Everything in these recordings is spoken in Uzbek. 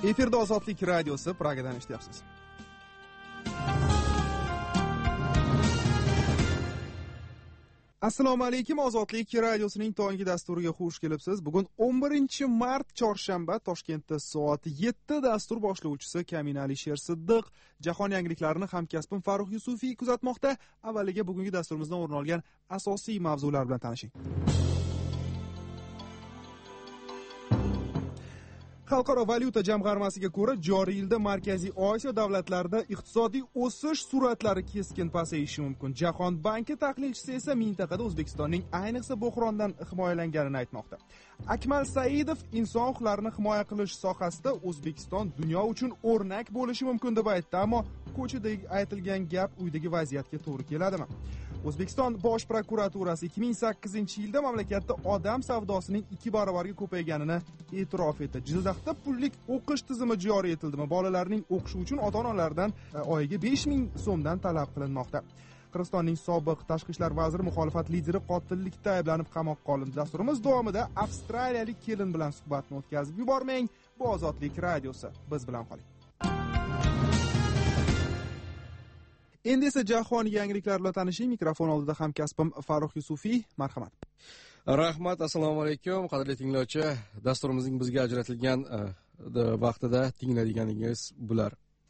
Efirda Ozodlik radiosi Pragadan eshityapsiz. Assalomu alaykum, Ozodlik radiosining tonggi dasturiga xush kelibsiz. Bugun 11-mart chorshanba, Toshkentda soat 7 dastur boshlovchisi Kamin Alisher Siddiq, jahon yangiliklarini hamkasbim Farruh Yusufiy kuzatmoqda. Avvaliga bugungi dasturimizdan o'rin olgan asosiy mavzular bilan tanishing. Xalqaro valyuta jamg'armasiga ko'ra, joriy yilda Markaziy Osiyo davlatlarida iqtisodiy o'sish sur'atlari keskin pasayishi mumkin. Jahon banki tahlilchisi esa mintaqada O'zbekistonning ayniqsa bo'hrondan himoyalanganini aytmoqda. Akmal Saidov inson huquqlarini himoya qilish sohasida O'zbekiston dunyo uchun o'rnak bo'lishi mumkin deb aytdi, ammo ko'chadagi aytilgan gap uydagi vaziyatga to'g'ri keladimi? O'zbekiston Bosh prokuraturasi 2008-yilda mamlakatda odam savdosining 2 barobarga ko'payganini e'tirof etdi. Jizzaxda pullik o'qish tizimi joriy etildimi? Bolalarning o'qishi uchun ota-onalardan oyiga 5000 so'mdan talab qilinmoqda. Qirg'izistonning sobiq tashqi ishlar vaziri muxolifat lideri qotillikda ayblanib qamoqqa olindi. Dasturimiz davomida avstraliyalik kelin bilan suhbatni o'tkazib yubormang. Bu Ozodlik radiosi. Biz bilan qoling. Endi esa jahon yangiliklari bilan tanishing. Mikrofon oldida hamkasbim Farruh Yusufiy. Marhamat. Rahmat, assalomu alaykum. Qadrli tinglovchi, dasturimizning bizga ajratilgan vaqtida tinglaydiganingiz bular.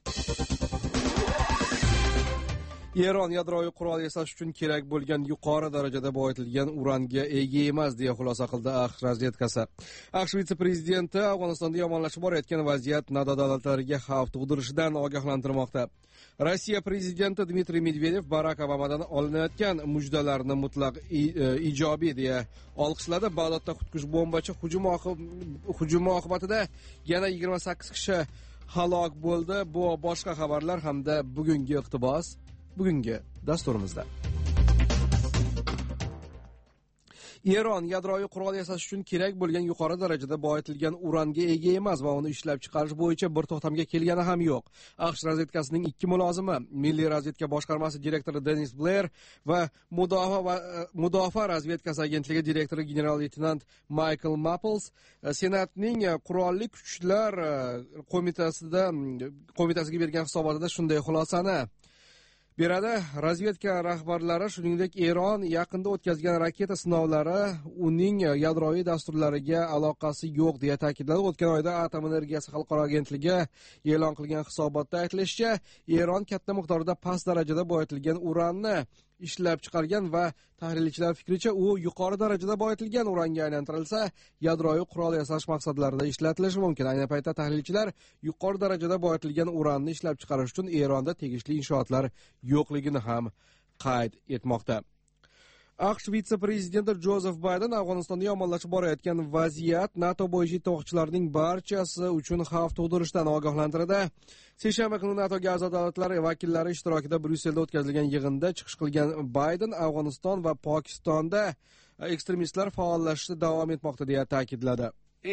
Eron yadroviy qurol yasash uchun kerak bo'lgan yuqori darajada boyitilgan uranga ega emas deya xulosa qildi AQSh razvedkasi. AQSh vitse-prezidenti Afg'onistonda yomonlashib borayotgan vaziyat NATO davlatlariga xavf tug'dirishidan ogohlantirmoqda. Rossiya prezidenti Dmitriy Medvedev Barak Obamadan olinayotgan mujdalarni mutlaq ijobiy deya olqishladi. Bag'dodda xudkush bombachi hujumi oqibatida yana 28 kishi halok bo'ldi. Bu boshqa xabarlar hamda bugungi iqtibos bugungi dasturimizda. Eron yadroviy qurol yasash uchun kerak bo'lgan yuqori darajada boyitilgan uranga ega emas va uni ishlab chiqarish bo'yicha bir to'xtamga kelgani ham yo'q. AQSh razvedkasining 2 mulozimi, Milliy razvedka boshqarmasi direktori Denis Blair va Mudofaa razvedkasi agentligi direktori general-leytenant Michael Maples Senatning qurolli kuchlar qo'mitasiga bergan hisobotida shunday xulosani beradi. Razvedka rahbarlari shuningdek Eron yaqinda o'tkazgan raketa sinovlari uning yadroviy dasturlariga aloqasi yo'q deya ta'kidladi. O'tgan oyda Atom energiyasi xalqaro agentligi e'lon qilgan hisobotda aytilishicha, Eron katta miqdorda past darajada boyitilgan uranni ishlab chiqargan va tahlilchilar fikricha u yuqori darajada boyitilgan uranga aylantirilsa yadroviy qurol yasash maqsadlarida ishlatilishi mumkin. Ayni paytda tahlilchilar yuqori darajada boyitilgan uranni ishlab chiqarish uchun Eronda tegishli inshootlar yo'qligini ham qayd etmoqda. AQSh vitse-prezidenti Jozef Bayden Afg'onistonda yomonlashib borayotgan vaziyat NATO bo'yicha ittifoqchilarning barchasi uchun xavf tug'dirishdan ogohlantirdi. Seshanba kuni NATOga a'zo davlatlar vakillari ishtirokida Bryusselda o'tkazilgan yig'inda chiqish qilgan Bayden Afg'oniston va Pokistonda ekstremistlar faollashishda davom etmoqda deya ta'kidladi.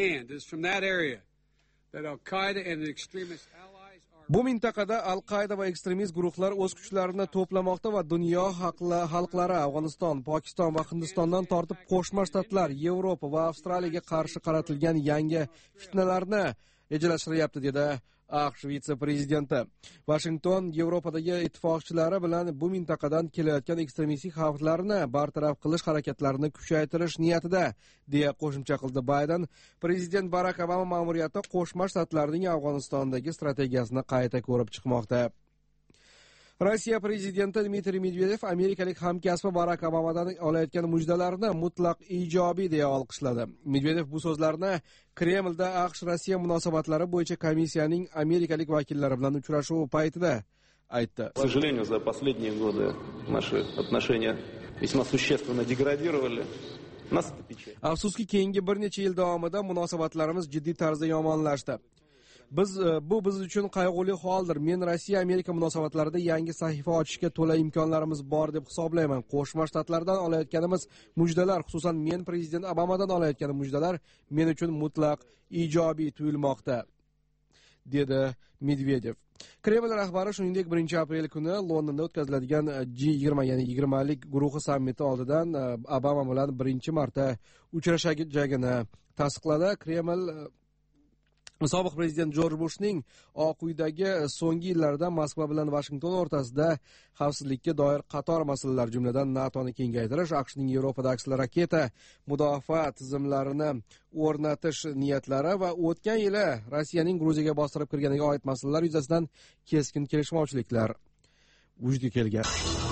Bu mintaqada Al-Qoida va ekstremist guruhlar o'z kuchlarini to'plamoqda va dunyo xalqlari Afg'oniston, Pokiston va Hindistondan tortib Qo'shma Shtatlar, Yevropa va Avstraliyaga qarshi qaratilgan yangi fitnalarni rejalashtiryapti dedi AQSh vitse-prezidenti. Washington Yevropadagi ittifoqchilari bilan bu mintaqadan kelayotgan ekstremistik xavflarni bartaraf qilish harakatlarini kuchaytirish niyatida deya qo'shimcha qildi Bayden. Prezident Barak Obama ma'muriyati Qo'shma Shtatlarning Afg'onistondagi strategiyasini qayta ko'rib chiqmoqda. Rossiya prezidenti Dmitriy Medvedev amerikalik hamkasbi Barak Obamadan olayotgan mujdalarni mutlaq ijobiy deya olqishladi. Medvedev bu so'zlarni Kremlda AQSh-Rossiya munosabatlari bo'yicha komissiyaning amerikalik vakillari bilan uchrashuvi paytida aytdi. К сожалению, за последние годы наши отношения весьма существенно деградировали. Afsuski, keyingi bir necha yil davomida munosabatlarimiz jiddiy tarzda yomonlashdi. Bu biz uchun qayg'uli holdir. Men Rossiya-Amerika munosabatlarida yangi sahifa ochishga to'la imkonlarimiz bor deb hisoblayman. Qo'shma Shtatlardan olayotganimiz mujdalar, xususan men prezident Obamadan olayotgan mujdalar men uchun mutlaq ijobiy tuyulmoqda, dedi Medvedev. Kreml rahbari shuningdek 1-aprel kuni Londonda o'tkaziladigan G20 ya'ni 20lik guruhi sammiti oldidan Obama bilan birinchi marta uchrashajagini tasdiqladi. Kreml Sobiq prezident Jorj Bushning Oq uydagi so'nggi yillarda Moskva bilan Vashington o'rtasida xavfsizlikka doir qator masalalar, jumladan NATOni kengaytirish, AQShning Yevropadagi raketa mudofaa tizimlarini o'rnatish niyatlari va o'tgan yili Rossiyaning Gruziyaga bostirib kirganiga oid masalalar yuzasidan keskin kelishmovchiliklar vujudga kelgan.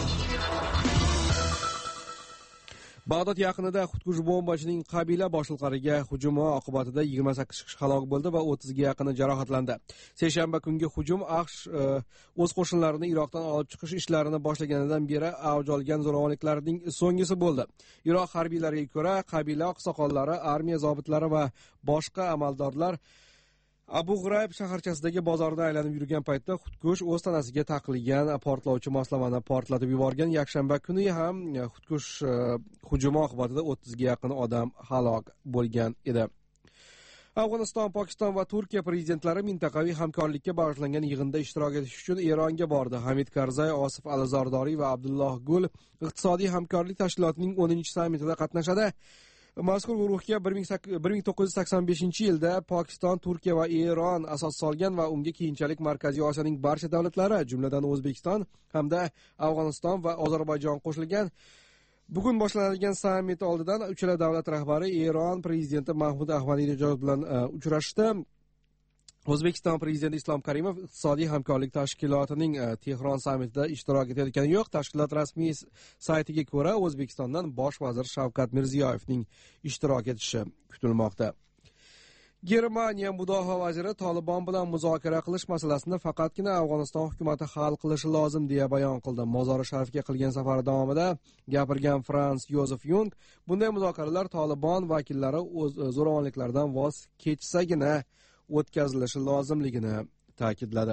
Bag'dod yaqinida xudkush bombachining qabila boshliqlariga hujumi oqibatida 28 kishi halok bo'ldi va 30 ga yaqini jarohatlandi. Seshanba kungi hujum AQSh o'z qo'shinlarini Iroqdan olib chiqish ishlarini boshlaganidan beri avj olgan zo'ravonliklarning so'nggisi bo'ldi. Iroq harbiylariga ko'ra, qabila oqsoqollari, armiya zobitlari va boshqa amaldorlar Abu G'urayb shaharchasidagi bozorda aylanib yurgan paytda xudkush o'z tanasiga taqilgan portlovchi moslamani portlatib yuborgan. Yakshanba kuni ham xudkush hujumi oqibatida 30 ga yaqin odam halok bo'lgan edi. Afg'oniston, Pokiston va Turkiya prezidentlari mintaqaviy hamkorlikka bag'ishlangan yig'inda ishtirok etish uchun Eronga bordi. Hamid Karzay, Osif Al-Zardoriy va Abdulloh Gul iqtisodiy hamkorlik tashkilotining 10-sammitida qatnashadi. Mazkur guruhga 1985-yilda Pokiston, Turkiya va Eron asos solgan va unga keyinchalik Markaziy Osiyoning barcha davlatlari, jumladan O'zbekiston hamda Afg'oniston va Ozarbayjon qo'shilgan. Bugun boshlanadigan sammit oldidan uchala davlat rahbari Eron prezidenti Mahmud Ahmadinejod bilan uchrashdi. O'zbekiston prezidenti Islom Karimov iqtisodiy hamkorlik tashkilotining Tehron sammitida ishtirok etayotgani yo'q. Tashkilot rasmiy saytiga ko'ra, O'zbekistondan bosh vazir Shavkat Mirziyoyevning ishtirok etishi kutilmoqda. Germaniya mudofaa vaziri Tolibon bilan muzokara qilish masalasini faqatgina Afg'oniston hukumati hal qilishi lozim deya bayon qildi. Mozori Sharifga qilgan safari davomida gapirgan Frans Yozef Yung bunday muzokaralar Tolibon vakillari o'z zo'ravonliklardan voz kechsagina o'tkazilishi lozimligini ta'kidladi.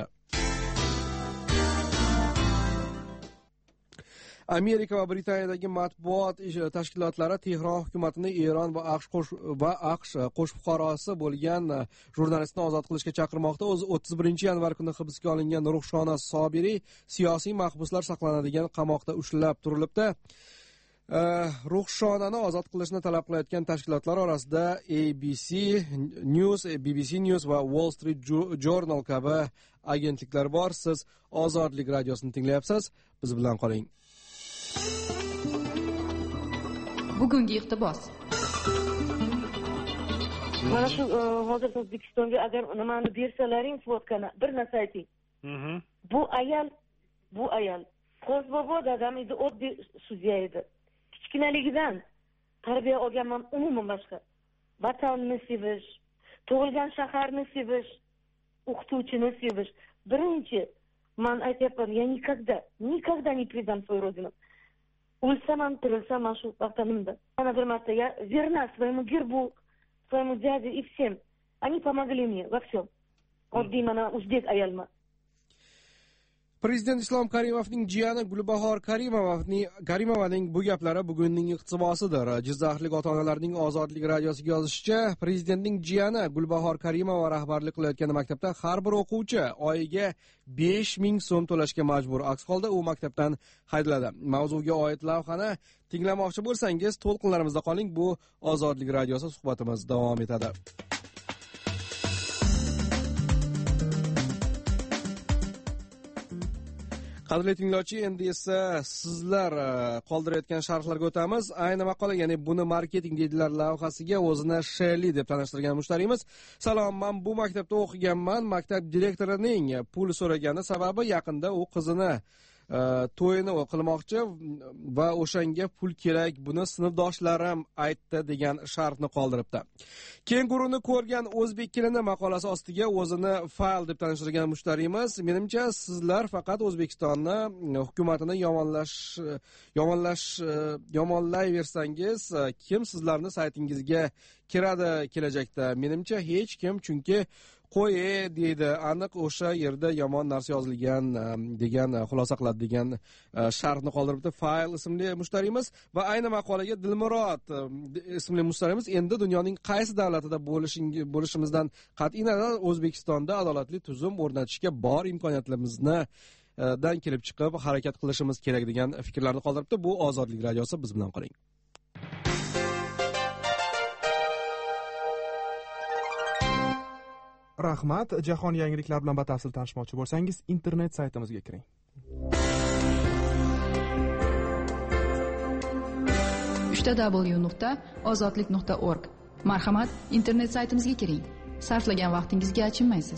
Amerika va Britaniyadagi matbuot tashkilotlari Tehron hukumatini Eron va AQSh qo'sh fuqarosi bo'lgan jurnalistni ozod qilishga chaqirmoqda. 31-yanvar kuni hibsga olingan Ruxshona Sobiriy siyosiy mahbuslar saqlanadigan qamoqda ushlab turilibdi. Ruxshonani ozod qilishni talab qilayotgan tashkilotlar orasida BBC News va Wall Street Journal kabi agentliklar bor. Siz Ozodlik radiosini tinglayapsiz. Biz bilan qoling. Bugungi iqtibos. Mana shu hozir O'zbekistonga agar nimani bersalaring, fotkani bir narsa ayting. Bu ayol Qo'zbobo dadam edi, oddiy sudya edi. Kichkinaligidan tarbiya olganman, umuman boshqa. Vatanni sevish, tug'ilgan shaharni sevish, o'qituvchini sevish. Birinchi men aytyapman, я никогда не предам свою родину. O'lsam ham, tirilsam ham shu vatanimda. Ana bir marta я верна своему гербу, своему дяде и всем. Они помогли мне во всем. Oddiy mana o'zbek ayolman. Prezident Islom Karimovning jiyani Gulbahor Karimovaning bu gaplari bugunning iqtibosidir. Jizzaxlik ota-onalarning Ozodlik radiosiga yozishicha, prezidentning jiyani Gulbahor Karimova rahbarlik qilayotgan maktabda har bir o'quvchi oyiga 5000 so'm to'lashga majbur. Aks holda u maktabdan haydaladi. Mavzuga oid lavhani tinglamoqchi bo'lsangiz, to'lqinlarimizda qoling. Bu Ozodlik radiosi, suhbatimiz davom etadi. Qadrli tinglovchi, endi esa sizlar qoldirayotgan sharhlarga o'tamiz. Ayni maqola, ya'ni buni marketing deydilar lavhasiga o'zini Shelly deb tanishtirgan mushtarimiz. Salom, men bu maktabda o'qiganman. Maktab direktorining pul so'ragani sababi yaqinda u qizini to'yini qilmoqchi va o'shanga pul kerak, buni sinfdoshlarim aytdi degan shartni qoldiribdi. Kenguruni ko'rgan o'zbek kelini maqolasi ostiga o'zini fail deb tanishtirgan mushtarimiz, menimcha sizlar faqat O'zbekistonni hukumatini yomonlayversangiz, kim sizlarni saytingizga kiradi kelajakda? Menimcha hech kim, chunki qo'y deydi, aniq o'sha yerda yomon narsa yozilgan degan xulosa qiladi degan shartni qoldiribdi Fail ismli mushtarimiz. Va ayni maqolaga Dilmurod ismli mushtarimiz, endi dunyoning qaysi davlatida bo'lishimizdan qat'iy nazar O'zbekistonda adolatli tuzum o'rnatishga bor imkoniyatlarimizni dan kelib chiqib harakat qilishimiz kerak degan fikrlarni qoldiribdi. Bu Ozodlik radiosi, biz bilan qoling. rahmat. Jahon yangiliklari bilan batafsil tanishmoqchi bo'lsangiz, internet saytimizga kiring. www.ozodlik.org. Marhamat, internet saytimizga kiring. Sarflagan vaqtingizga achinmaysiz.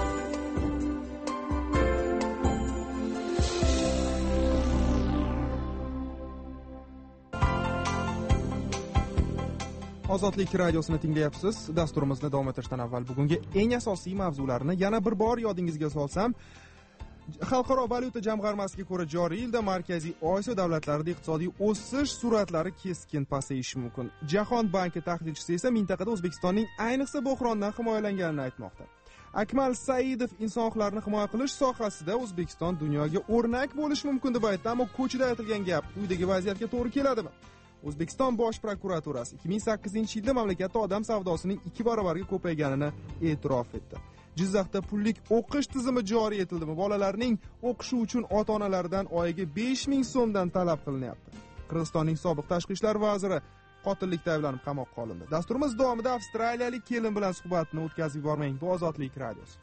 Ozodlik radiosini tinglayapsiz. Dasturimizni davom ettirishdan avval bugungi eng asosiy mavzularni yana bir bor yodingizga solsam, Xalqaro valyuta jamg'armasiga ko'ra joriy yilda Markaziy Osiyo davlatlarida iqtisodiy o'sish sur'atlari keskin pasayishi mumkin. Jahon banki tahlilchisi esa mintaqada O'zbekistonning ayniqsa buhrondan himoyalanganini aytmoqda. Akmal Saidov inson huquqlarini himoya qilish sohasida O'zbekiston dunyoga o'rnak bo'lishi mumkin deb aytdi, ammo ko'chida aytilgan gap quyidagi vaziyatga to'g'ri keladimi? O'zbekiston Bosh prokuraturasi 2008-yilda mamlakatda odam savdosining 2 barobarga ko'payganini e'tirof etdi. Jizzaxda pullik o'qish tizimi joriy etildimi? Bolalarning o'qishi uchun ota-onalardan oyiga 5000 so'mdan talab qilinyapti. Qirg'izistonning sobiq tashqi ishlar vaziri qotillikda ayblanib qamoqqa olindi. Dasturimiz davomida avstraliyalik kelin bilan suhbatni o'tkazib yubormang. Bu Ozodlik radiosi.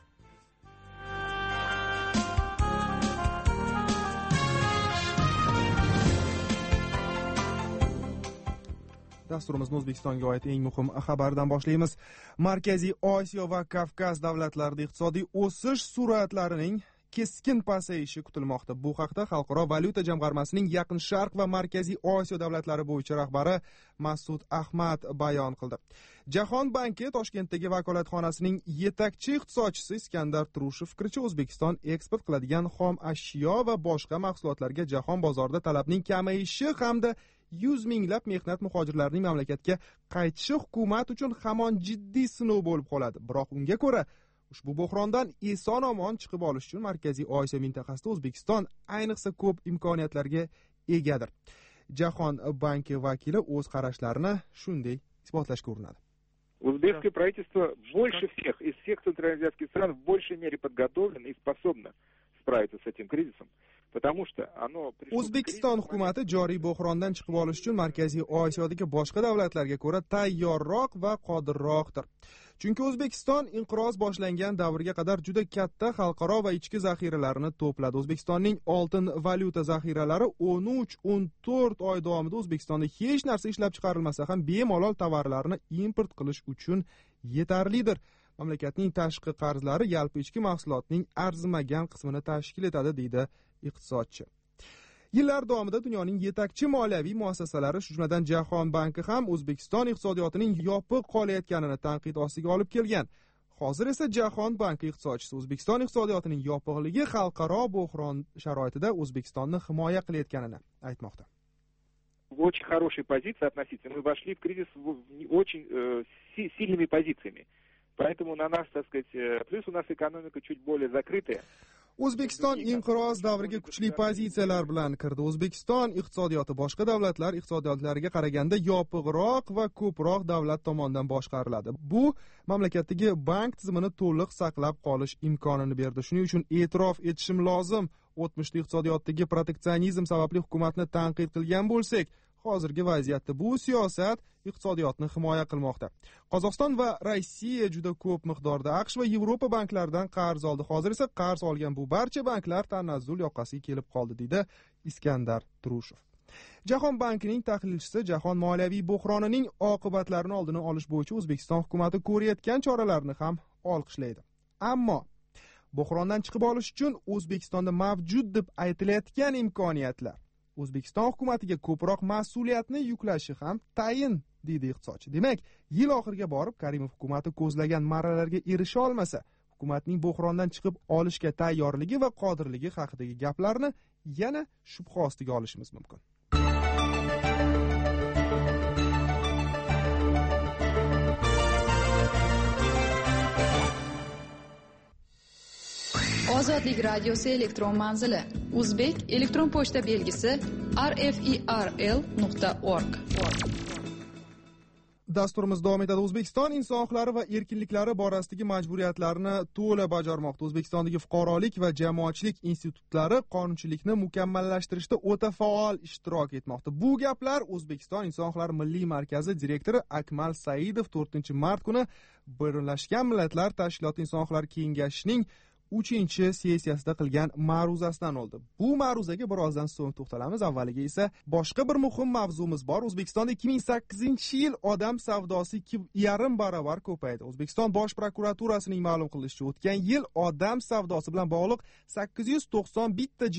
Dasturimizni O'zbekistonga oid eng muhim xabardan boshlaymiz. Markaziy Osiyo va Kavkaz davlatlarida iqtisodiy o'sish sur'atlarining keskin pasayishi kutilmoqda. Bu haqda Xalqaro valyuta jamg'armasining Yaqin Sharq va Markaziy Osiyo davlatlari bo'yicha rahbari Mas'ud Ahmad bayon qildi. Jahon banki Toshkentdagi vakolatxonasining yetakchi iqtisodchisi Iskandar Turushev fikricha, O'zbekiston eksport qiladigan xom ashyo va boshqa mahsulotlarga jahon bozorida talabning kamayishi hamda 100 minglab mehnat muhojirlarining mamlakatga qaytishi hukumat uchun hamon jiddiy sinov bo'lib qoladi. Biroq unga ko'ra, ushbu buhrondan eson-omon chiqib olish uchun Markaziy Osiyo mintaqasida O'zbekiston ayniqsa ko'p imkoniyatlarga egadir. Jahon banki vakili o'z qarashlarini shunday isbotlashga urinadi. Узбекское правительство больше всех из всех центральноазиатских стран в большей мере подготовлено и способно справиться с этим кризисом. O'zbekiston hukumati joriy buhrondan chiqib olish uchun Markaziy Osiyodagi boshqa davlatlarga ko'ra tayyorroq va qodirroqdir. Chunki O'zbekiston inqiroz boshlangan davrga qadar juda katta xalqaro va ichki zaxiralarini to'pladi. O'zbekistonning oltin valyuta zaxiralari 13-14 oy davomida O'zbekistonda hech narsa ishlab chiqarilmasa ham bemalol tovarlarni import qilish uchun yetarlidir. Mamlakatning tashqi qarzlari yalpi ichki mahsulotning arzimagan qismini tashkil etadi, deydi iqtisodchi. Yillar davomida dunyoning yetakchi moliyaviy muassasalari, jumladan Jahon banki ham O'zbekiston iqtisodiyotining yopiq qolayotganini tanqid ostiga olib kelgan. Hozir esa Jahon banki iqtisodchisi O'zbekiston iqtisodiyotining yopiqligi xalqaro buhron sharoitida O'zbekistonni himoya qilayotganini aytmoqda. Очень хорошие позиции относительно. Мы вошли в кризис очень сильными позициями. Поэтому на нас, так сказать, плюс у нас экономика чуть более закрытая. O'zbekiston inqiroz davriga kuchli pozitsiyalar bilan kirdi. O'zbekiston iqtisodiyoti boshqa davlatlar iqtisodiyotlariga qaraganda yopiqroq va ko'proq davlat tomonidan boshqariladi. Bu mamlakatdagi bank tizimini to'liq saqlab qolish imkonini berdi. Shuning uchun e'tirof etishim lozim. O'tmishda iqtisodiyotdagi proteksionizm sababli hukumatni tanqid qilgan bo'lsak, hozirgi vaziyatda bu siyosat iqtisodiyotni himoya qilmoqda. Qozog'iston va Rossiya juda ko'p miqdorda AQSh va Yevropa banklaridan qarz oldi. Hozir esa qarz olgan bu barcha banklar tanazzul yoqasiga kelib qoldi, deydi Iskandar Turushev. Jahon bankining tahlilchisi jahon moliyaviy buhronining oqibatlarini oldini olish bo'yicha O'zbekiston hukumati ko'rayotgan choralarni ham olqishlaydi. Ammo buhrondan chiqib olish uchun O'zbekistonda mavjud deb aytilayotgan imkoniyatlar O'zbekiston hukumatiga ko'proq mas'uliyatni yuklashi ham tayin, deydi iqtisodchi. Demak, yil oxiriga borib Karimov hukumati ko'zlagan marralarga erisha olmasa, hukumatning buhrondan chiqib olishga tayyorligi va qodirligi haqidagi gaplarni yana shubha ostiga olishimiz mumkin. Ozodlik radiosi elektron manzili. Uzbek elektron pochta belgisi rferl.org. Dasturimiz davom etadi. O'zbekiston inson huquqlari va erkinliklari borasidagi majburiyatlarni to'la bajarmoqda. O'zbekistondagi fuqarolik va jamoatchilik institutlari qonunchilikni mukammallashtirishda o'ta faol ishtirok etmoqda. Bu gaplar O'zbekiston inson huquqlari milliy markazi direktori Akmal Saidov 4-mart kuni Birlashgan Millatlar Tashkiloti inson huquqlari kengashining 3-sessiyasida qilgan ma'ruzasidan oldi. Bu ma'ruzaga birozdan so'ng to'xtalamiz. Avvaliga esa boshqa bir muhim mavzumiz bor. O'zbekistonda 2008-yil odam savdosi 2,5 barobar ko'paydi. O'zbekiston Bosh prokuraturasining ma'lum qilishicha, o'tgan yil odam savdosi bilan bog'liq 891 ta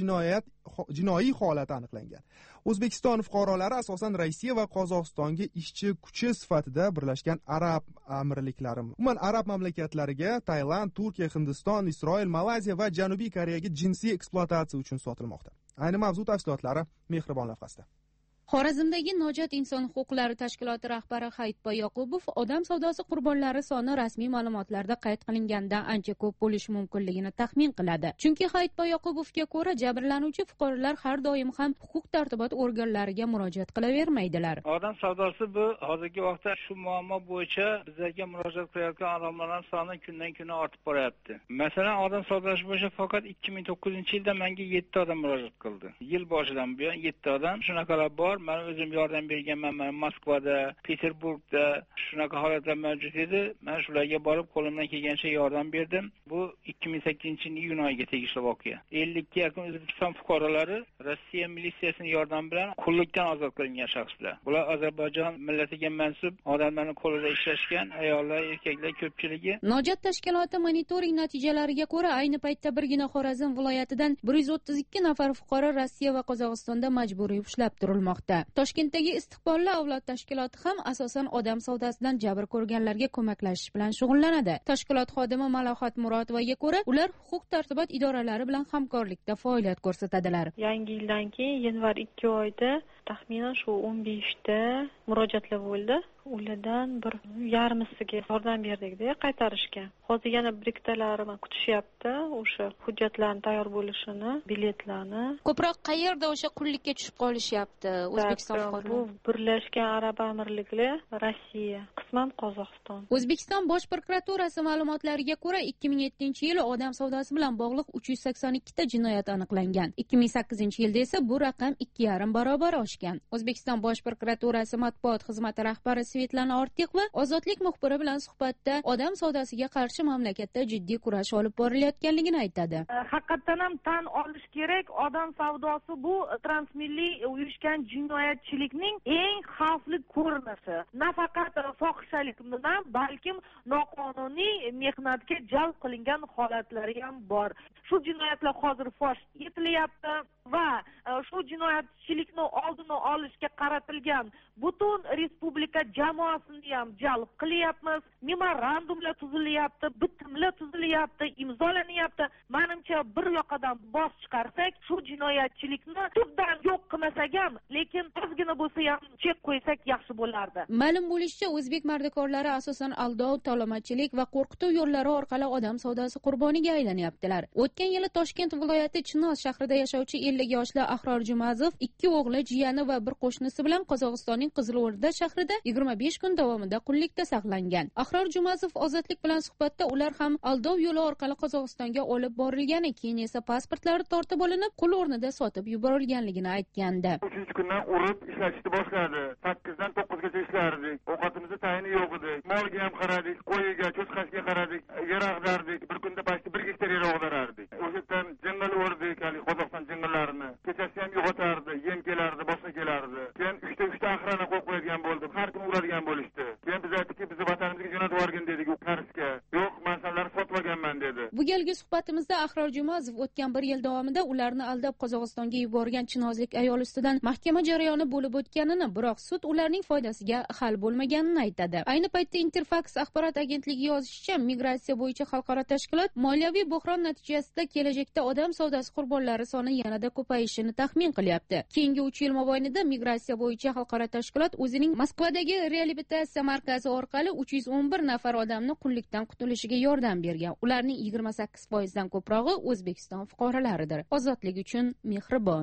jinoiy holat aniqlangan. O'zbekiston fuqarolari asosan Rossiya va Qozog'istonga ishchi kuchi sifatida Birlashgan Arab Amirliklari, umuman arab mamlakatlariga Tailand, Turkiya, Hindiston, Isroil, Malayziya va Janubiy Koreyaga jinsiy ekspluatatsiya uchun sotilmoqda. Ayni mavzu tafsilotlari Mehribon lavhasida. Xorazmdagi Nojot inson huquqlari tashkiloti rahbari Hayitboy Yoqubov odam savdosi qurbonlari soni rasmiy ma'lumotlarda qayd qilingandan ancha ko'p bo'lishi mumkinligini taxmin qiladi. Chunki Hayitboy Yoqubovga ko'ra, jabrlanuvchi fuqarolar har doim ham huquq-tartibot organlariga murojaat qilavermaydilar. Odam savdosi bu hozirgi vaqtda shu muammo bo'yicha bizga murojaat qilayotgan odamlarning soni kundan-kun ortib boryapti. Masalan, odam savdosi bo'yicha faqat 2009-yilda menga 7 odam murojaat qildi. Yil boshidan buyon 7 odam shunaqalar bor. Men o'zim yordam berganman. Men Moskvada, Peterburgda shunaqa holatlar mavjud edi. Men shularga borib qo'limdan kelgancha yordam berdim. Bu 2008-yil iyun oyiga tegishli voqea. 50 ga yaqin O'zbekiston fuqarolari Rossiya militsiyasining yordami bilan qullikdan ozod qilingan shaxslar. Bular Ozarbayjon millatiga mansub odamlarning qo'lida ishlashgan ayollar, erkaklar ko'pchiligi. Nojot tashkiloti monitoring natijalariga ko'ra, ayni paytda birgina Xorazm viloyatidan 132 nafar fuqaro Rossiya va Qozog'istonda majburiy ushlab turilmoqda. Toshkentdagi Istiqbolli avlod tashkiloti ham asosan odam savdosidan jabr ko'rganlarga ko'maklashish bilan shug'ullanadi. Tashkilot xodimi Malohat Murotovaga ko'ra, ular huquq-tartibot idoralari bilan hamkorlikda faoliyat ko'rsatadilar. Yangi yildan keyin yanvar 2 oyda taxminan shu 15 ta murojaatlar bo'ldi. Ulardan bir yarmisiga yordam berdik-da qaytarishga. Hozir yana biriktalari kutishyapti o'sha hujjatlarning tayyor bo'lishini, biletlarni. Ko'proq qayerda o'sha qullikka tushib qolishyapti O'zbekiston fuqarolari? Bu Birlashgan Arab Amirliklari, Rossiya, qisman Qozog'iston. O'zbekiston Bosh prokuraturasi ma'lumotlariga ko'ra, 2007-yili odam savdosi bilan bog'liq 382 ta jinoyat aniqlangan. 2008-yilda esa bu raqam 2,5 barobar oshgan. O'zbekiston Bosh prokuraturasi matbuot xizmati rahbari Svetlana Ortiqova Ozodlik muxbiri bilan suhbatda odam savdosiga qarshi mamlakatda jiddiy kurash olib borilayotganligini aytadi. Haqiqatan ham tan olish kerak, odam savdosi bu transmilliy uyushgan jinoyatchilikning eng xavfli ko'rinishi. Nafaqat fohishalik bilan, balkim noqonuniy mehnatga jalb qilingan holatlari ham bor. Shu jinoyatlar hozir fosh etilyapti va shu jinoyatchilikni oldini olishga qaratilgan butun respublika jamoasini ham jalb qilyapmiz. Memorandumlar tuzilyapti, bitimlar tuzilyapti, imzolanyapti. Menimcha bir yoqadan bosh chiqarsak, shu jinoyatchilikni tubdan yo'q qilmasak ham, lekin ozgina bo'lsa ham chek qo'ysak yaxshi bo'lardi. Ma'lum bo'lishicha, o'zbek mardikorlari asosan aldov, talomatchilik va qo'rqituv yo'llari orqali odam savdosi qurboniga aylanyaptilar. O'tgan yili Toshkent viloyati Chinoz shahrida yashovchi 50 yoshli Ahror Jumazov 2 o'g'li, jiyani va bir qo'shnisi bilan Qozog'istonning Qizilo'rda shahrida 25 kun davomida qullikda saqlangan. Ahror Jumazov Ozodlik bilan suhbatda ular ham aldov yo'li orqali Qozog'istonga olib borilgani, keyin esa pasportlari tortib olinib, qul o'rnida sotib yuborilganligini aytgandi. 3 kundan urib ishlashni boshladi. 8 dan 9 gacha ishlardik. Ovqatimizda tayini yo'q edi. Molga ham qaradik, qo'yiga, cho'chqasiga qaradik, yer ag'dardik. Bir kunda pasti 1 gektar yer ag'darardik. O'shadan jingal o'rdik, ya'ni Qozog'iston jingallarini. Kechasi ham yo'qotardi, yem kelardi, boshqa kelardi. Keyin 3 ta axrana qo'yib qo'yadigan bo'ldi. Har kun uradigan bo'lishdi. Keyin biz aytdikki, bizni vatanimizga jo'natib yuborgin dedik u qarisga. Yo'q, men senlarni sotib olganman dedi. Bu galgi suhbatimizda Ahror Jumazov o'tgan 1 yil davomida ularni aldab Qozog'istonga yuborgan chinozlik ayol ustidan mahkama jarayoni bo'lib o'tganini, biroq sud ularning foydasiga hal bo'lmaganini aytadi. Ayni paytda Interfax axborot agentligi yozishicha, migratsiya bo'yicha xalqaro tashkilot moliyaviy buhron natijasida kelajakda odam savdosi qurbonlari soni yanada ko'payishini taxmin qilyapti. Keyingi 3 yil mobaynida migratsiya bo'yicha xalqaro tashkilot o'zining Moskvadagi reabilitatsiya markazi orqali 311 nafar odamni qullikdan qutulishiga yordam bergan. Ularning 28% dan ko'prog'i O'zbekiston fuqarolaridir. Ozodlik uchun mehribon.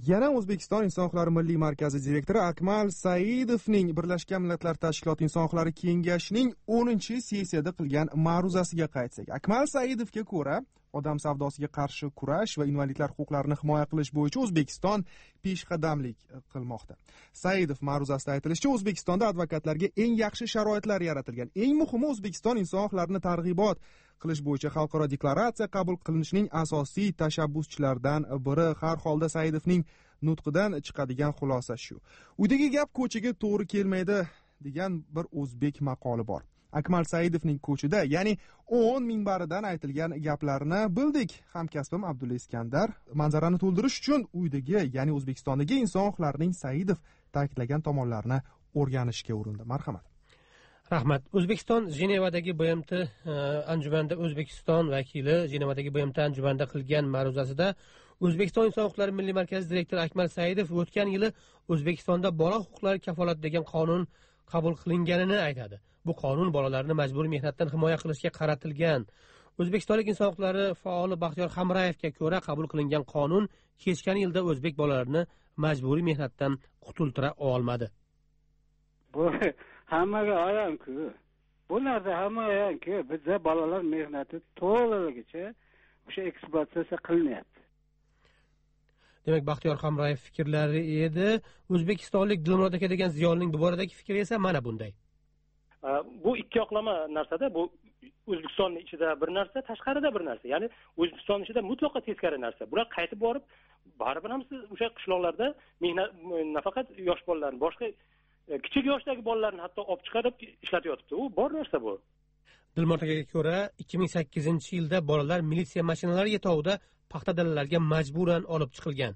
Yana O'zbekiston Inson huquqlari milliy markazi direktori Akmal Saidovning Birlashgan Millatlar Tashkiloti Inson huquqlari kengashining 10-sessiyada qilgan ma'ruzasiga qaytsak. Akmal Saidovga ko'ra, odam savdosiga qarshi kurash va invalidlar huquqlarini himoya qilish bo'yicha O'zbekiston peshqadamlik qilmoqda. Saidov ma'ruzasida aytilishicha, O'zbekistonda advokatlarga eng yaxshi sharoitlar yaratilgan. Eng muhimi, O'zbekiston inson huquqlarini targ'ibot qilish bo'yicha xalqaro deklaratsiya qabul qilinishining asosiy tashabbuschilaridan biri. Har holda Saidovning nutqidan chiqadigan xulosa shu. Uydagi gap ko'chaga to'g'ri kelmaydi degan bir o'zbek maqoli bor. Akmal Saidovning ko'chida, ya'ni 10 minbaridan aytilgan gaplarni bildik. Hamkasbim Abdulla Iskandar manzarani to'ldirish uchun uydagi, ya'ni O'zbekistondagi inson huquqlarining Saidov ta'kidlagan tomonlarini o'rganishga urindi. Marhamat. Rahmat. O'zbekiston Jenevadagi BMT anjumanda O'zbekiston vakili Jenevadagi BMT anjumanda qilgan ma'ruzasida O'zbekiston Inson huquqlari milliy markazi direktori Akmal Saidov o'tgan yili O'zbekistonda bola huquqlari kafolati degan qonun qabul qilinganini aytadi. Bu qonun bolalarni majburiy mehnatdan himoya qilishga qaratilgan. O'zbekistonlik inson huquqlari faoli Baxtiyor Hamrayevga ko'ra, qabul qilingan qonun kechgan yilda o'zbek bolalarini majburiy mehnatdan qutultira olmadi. Bu hammaga ayon-ku. Bu narsa hammaga ayon-ku. Bizda bolalar mehnati to'lig'icha o'sha ekspluatatsiya qilinyapti. Demak, Baxtiyor Hamrayev fikrlari edi. O'zbekistonlik Dilmurod aka degan ziyolining bu boradagi fikri esa mana bunday. Bu ikki yoqlama narsada, bu O'zbekistonning ichida bir narsa, tashqarida bir narsa. Ya'ni O'zbekistonning ichida mutlaqo teskari narsa. Bular qaytib borib, baribir ham siz o'sha qishloqlarda mehnat, nafaqat yosh bolalarni, boshqa kichik yoshdagi bolalarni hatto olib chiqarib ishlatayotibdi. U bor narsa bu. Dilmurod akaga ko'ra, 2008-yilda bolalar militsiya mashinalari yetovida paxta dalalarga majburan olib chiqilgan.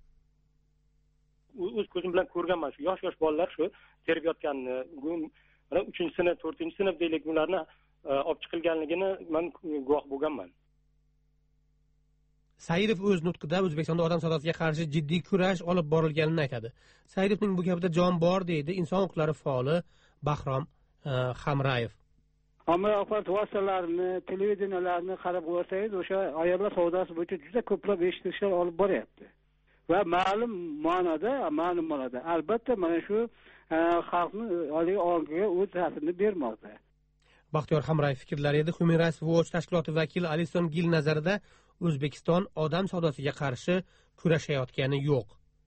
O'z ko'zim bilan ko'rganman shu yosh bolalar shu terib yotganini, 3-sinf, 4-sinf deylik, ularni olib chiqilganligini men guvoh bo'lganman. Saidov o'z nutqida O'zbekistonda odam savdosiga qarshi jiddiy kurash olib borilganini aytadi. Saidovning bu gapida jon bor deydi inson huquqlari faoli Bahrom Hamrayev. Ommaviy vositalarini, televideniyalarni qarab ko'rsangiz, o'sha ayollar savdosi bo'yicha juda ko'plab eshitishlar olib boryapti. Va ma'lum ma'noda albatta mana shu xalqni olgiga o'z ta'sirini bermoqda. Baxtiyor Hamrayev fikrlari edi. Human Rights Watch tashkiloti vakili Alison Gil nazarida O'zbekiston odam savdosiga qarshi kurashayotgani yo'q.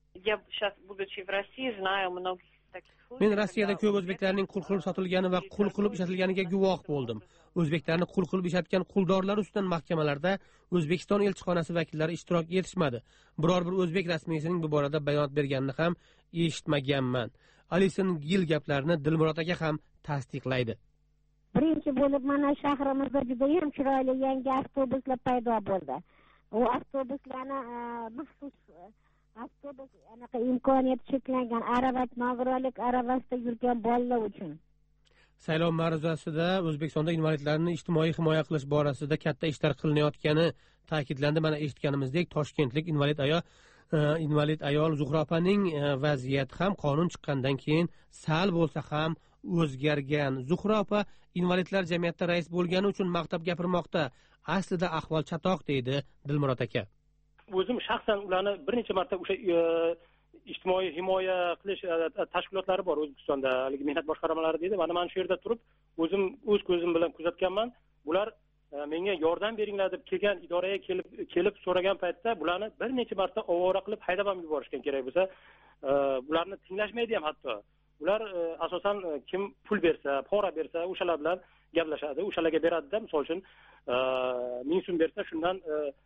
Men Rossiyada ko'p o'zbeklarning qul qilib sotilgani va qul qilib ishlatilganiga guvoh bo'ldim. O'zbeklarni qul qilib ishlatgan quldorlar ustidan mahkamalarda O'zbekiston elchixonasi vakillari ishtirok etishmadi. Biror bir o'zbek rasmiysining bu borada bayonot berganini ham eshitmaganman. Alison Gil gaplarini Dilmurod aka ham tasdiqlaydi. Birinchi bo'lib mana shahrimizda juda ham chiroyli yangi avtobuslar paydo bo'ldi. U avtobuslarni maxsus avtobus anaqa imkoniyati cheklangan nogironlik aravasida yurgan bolalar uchun. Saylov ma'ruzasida O'zbekistonda invalidlarni ijtimoiy himoya qilish borasida katta ishlar qilinayotgani ta'kidlandi. Mana eshitganimizdek, toshkentlik invalid ayol Zuhropaning vaziyati ham qonun chiqqandan keyin sal bo'lsa ham o'zgargan. Zuhropa invalidlar jamiyatida rais bo'lgani uchun maqtab gapirmoqda. Aslida ahvol chatoq deydi Dilmurod aka. O'zim shaxsan ularni bir necha marta o'sha ijtimoiy himoya qilish tashkilotlari bor O'zbekistonda, mehnat boshqarmalari deydi. Mana shu yerda turib o'zim o'z ko'zim bilan kuzatganman. Bular menga yordam beringlar deb kelgan idoraga kelib so'ragan paytda bularni bir necha marta ovora qilib haydab ham yuborishgan kerak bo'lsa, bularni tinglashmaydi ham hatto. Ular asosan kim pul bersa, pora bersa, o'shalar bilan gaplashadi, o'shalarga beradida, misol uchun 1000 so'm bersa, shundan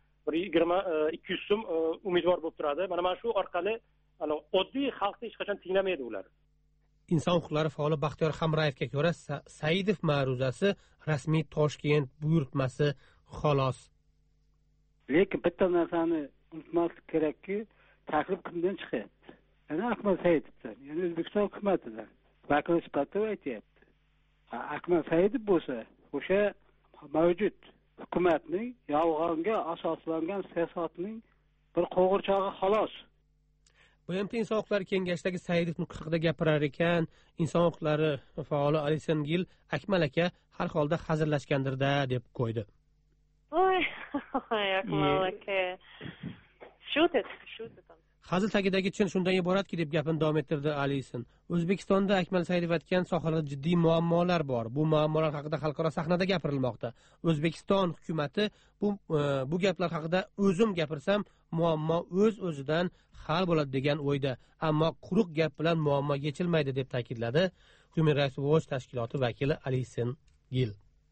20-200 so'm umidvor bo'lib turadi. Mana shu orqali oddiy xalqni hech qachon tinglamaydi ular. Inson huquqlari faoli Baxtiyor Hamrayevga ko'ra, Saidov ma'ruzasi rasmiy Toshkent buyurtmasi xolos. Lekin bitta narsani unutmaslik kerakki, taklif kimdan chiqyapti? Yana Akmal Saidovdan, ya'ni O'zbekiston hukumatidan vakil sifatida aytyapti. Akmal Saidov bo'lsa, o'sha mavjud hukumatning yolg'onga asoslangan siyosatining bir qo'g'irchog'i xolos. BMT Inson huquqlari kengashidagi Saidov nutqi haqida gapirar ekan, inson huquqlari faoli Alison Gil Akmal aka har holda hazillashgandir-da deb qo'ydi. Akmal aka. hazil tagidagi chin shundan iboratki deb gapini davom ettirdi Alisin. O'zbekistonda Akmal Saidov aytgan sohalarda jiddiy muammolar bor. Bu muammolar haqida xalqaro sahnada gapirilmoqda. O'zbekiston hukumatati bu gaplar haqida o'zim gapirsam muammo o'z-o'zidan hal bo'ladi degan o'yda, ammo quruq gap bilan muammo yechilmaydi deb ta'kidladi Human Rights Watch tashkiloti vakili Alison Gill.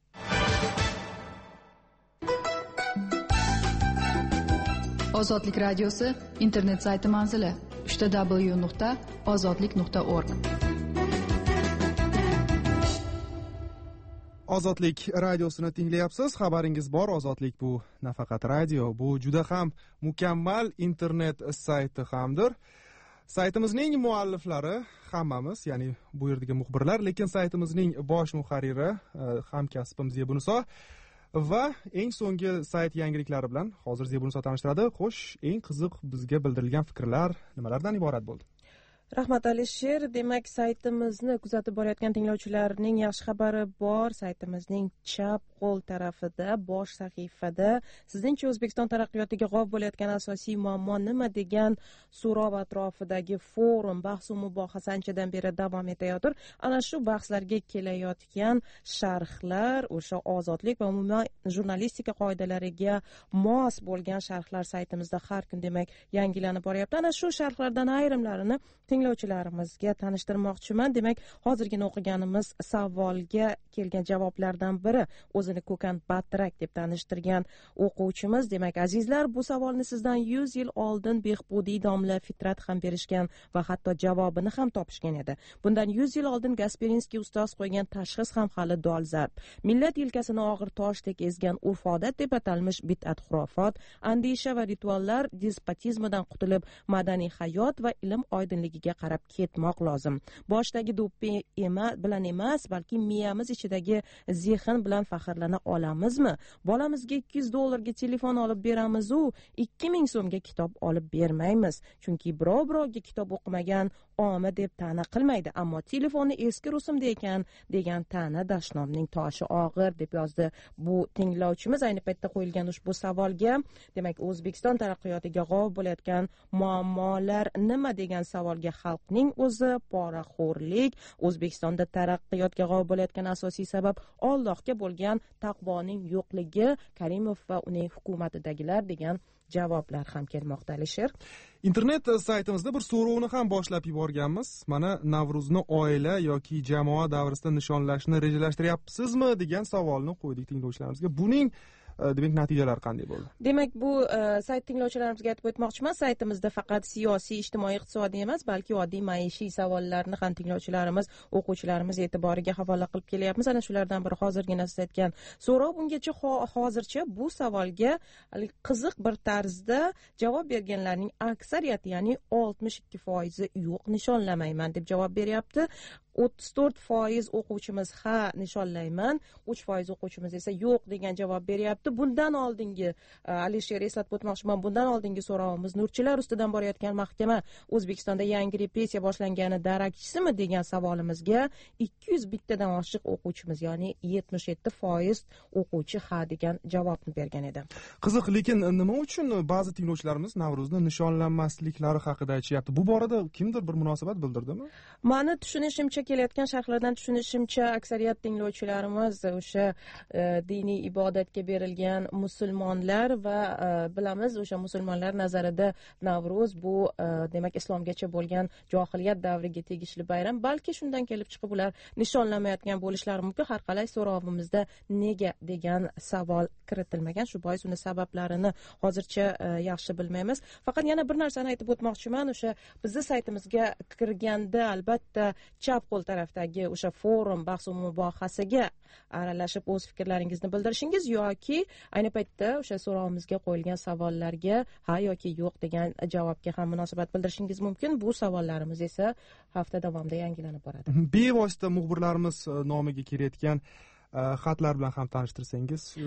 Ozodlik radiosi internet sayti manzili www.ozodlik.org. Ozodlik radiosini tinglayapsiz. Xabaringiz bor, Ozodlik bu nafaqat radio, bu juda ham mukammal internet sayti hamdir. Saytimizning mualliflari hammamiz, ya'ni bu yerdagi muxbirlar, lekin saytimizning bosh muharriri hamkasbim Zebuniso va eng so'nggi sayt yangiliklari bilan hozir Zebuniso tanishtiradi. Xo'sh, eng qiziq bizga bildirilgan fikrlar nimalardan iborat bo'ldi? Rahmat Alisher. Demak, saytimizni kuzatib borayotgan tinglovchilarning yaxshi xabari bor. Saytimizning chap qo'l tarafida, bosh sahifada sizningcha O'zbekiston taraqqiyotiga g'ov bo'layotgan asosiy muammo nima degan so'rov atrofidagi forum, bahs va mubohasa anchadan beri davom etayotir. Ana shu bahslarga kelayotgan sharhlar, o'sha ozodlik va umuman jurnalistika qoidalariga mos bo'lgan sharhlar saytimizda har kun demak yangilanib boryapti. Ana shu sharhlardan ayrimlarini tinglovchilarimizga tanishtirmoqchiman. Demak, hozirgina o'qiganimiz savolga kelgan javoblardan biri o'zini Ko'kan Batrak deb tanishtirgan o'quvchimiz. Demak, azizlar, bu savolni sizdan 100 yil oldin Behbudiy domla Fitrat ham berishgan va hatto javobini ham topishgan edi. Bundan 100 yil oldin Gasperinskiy ustoz qo'ygan tashxis ham hali dolzarb. Millat yelkasini og'ir toshdek ezgan urf-odat deb atalmish bid'at xurofot, andisha va rituallar despotizmidan qutulib madaniy hayot va ilm oydinligiga qarab ketmoq lozim. Boshdagi do'ppi bilan emas, balki miyamiz ichidagi zehn bilan faxrlana olamizmi? Bolamizga $200 telefon olib beramiz u 2000 so'mga kitob olib bermaymiz. Chunki birovga kitob o'qimagan omi deb ta'na qilmaydi, ammo telefonni eski rusumda ekan degan ta'na dashnomning toshi og'ir deb yozdi bu tinglovchimiz. Ayni paytda qo'yilgan ushbu savolga, demak, O'zbekiston taraqqiyotiga g'ov bo'layotgan muammolar nima degan savolga xalqning o'zi poraxo'rlik, O'zbekistonda taraqqiyotga g'ov bo'layotgan asosiy sabab Allohga bo'lgan taqvoning yo'qligi, Karimov va uning hukumatidagilar degan javoblar ham kelmoqda. Alisher, internet saytimizda bir so'rovni ham boshlab yuborganmiz. Mana Navro'zni oila yoki jamoa davrasida nishonlashni rejalashtiryapsizmi degan savolni qo'ydik tinglovchilarimizga. Buning demak natijalar qanday bo'ldi? Demak, bu sayt tinglovchilarimizga aytib o'tmoqchiman, saytimizda faqat siyosiy, ijtimoiy, iqtisodiy emas, balki oddiy maishiy savollarni ham tinglovchilarimiz, o'quvchilarimiz e'tiboriga havola qilib kelyapmiz. Ana shulardan biri hozirgina siz aytgan so'rov. Bungacha hozircha bu savolga qiziq bir tarzda javob berganlarning aksariyati, ya'ni 62% yo'q, nishonlamayman deb javob beryapti. 34% o'quvchimiz ha nishonlayman, 3% o'quvchimiz esa yo'q degan javob beryapti. Bundan oldingi Alisher eslatib o'tmoqchiman, bundan oldingi so'rovimiz Nurchilar ustidan borayotgan mahkama O'zbekistonda yangi repressiya boshlangani darakchisimi degan savolimizga 201 dan oshiq o'quvchimiz, ya'ni 77% o'quvchi ha degan javobni bergan edi. Qiziq, lekin nima uchun ba'zi tinglovchilarimiz Navro'zni nishonlanmasliklari haqida aytishyapti? Bu borada kimdir bir munosabat bildirdimi? Meni tushunishimcha, kelayotgan sharhlardan tushunishimcha, aksariyat tinglovchilarimiz o'sha diniy ibodatga berilgan musulmonlar va bilamiz, o'sha musulmonlar nazarida Navro'z bu demak islomgacha bo'lgan johiliyat davriga tegishli bayram. Balki shundan kelib chiqib ular nishonlamayotgan bo'lishlari mumkin. Har qalay so'rovimizda nega degan savol kiritilmagan. Shu bois uni sabablarini hozircha yaxshi bilmaymiz. Faqat yana bir narsani aytib o'tmoqchiman. O'sha bizning saytimizga kirganda albatta chap qo'l tarafdagi o'sha forum, bahs va mubohasaga aralashib o'z fikrlaringizni bildirishingiz yoki ayni paytda o'sha so'rovimizga qo'yilgan savollarga ha yoki yo'q degan javobga ham munosabat bildirishingiz mumkin. Bu savollarimiz esa hafta davomida yangilanib boradi. Bevosita muxbirlarimiz nomiga kelayotgan xatlar bilan ham tanishtirsangiz.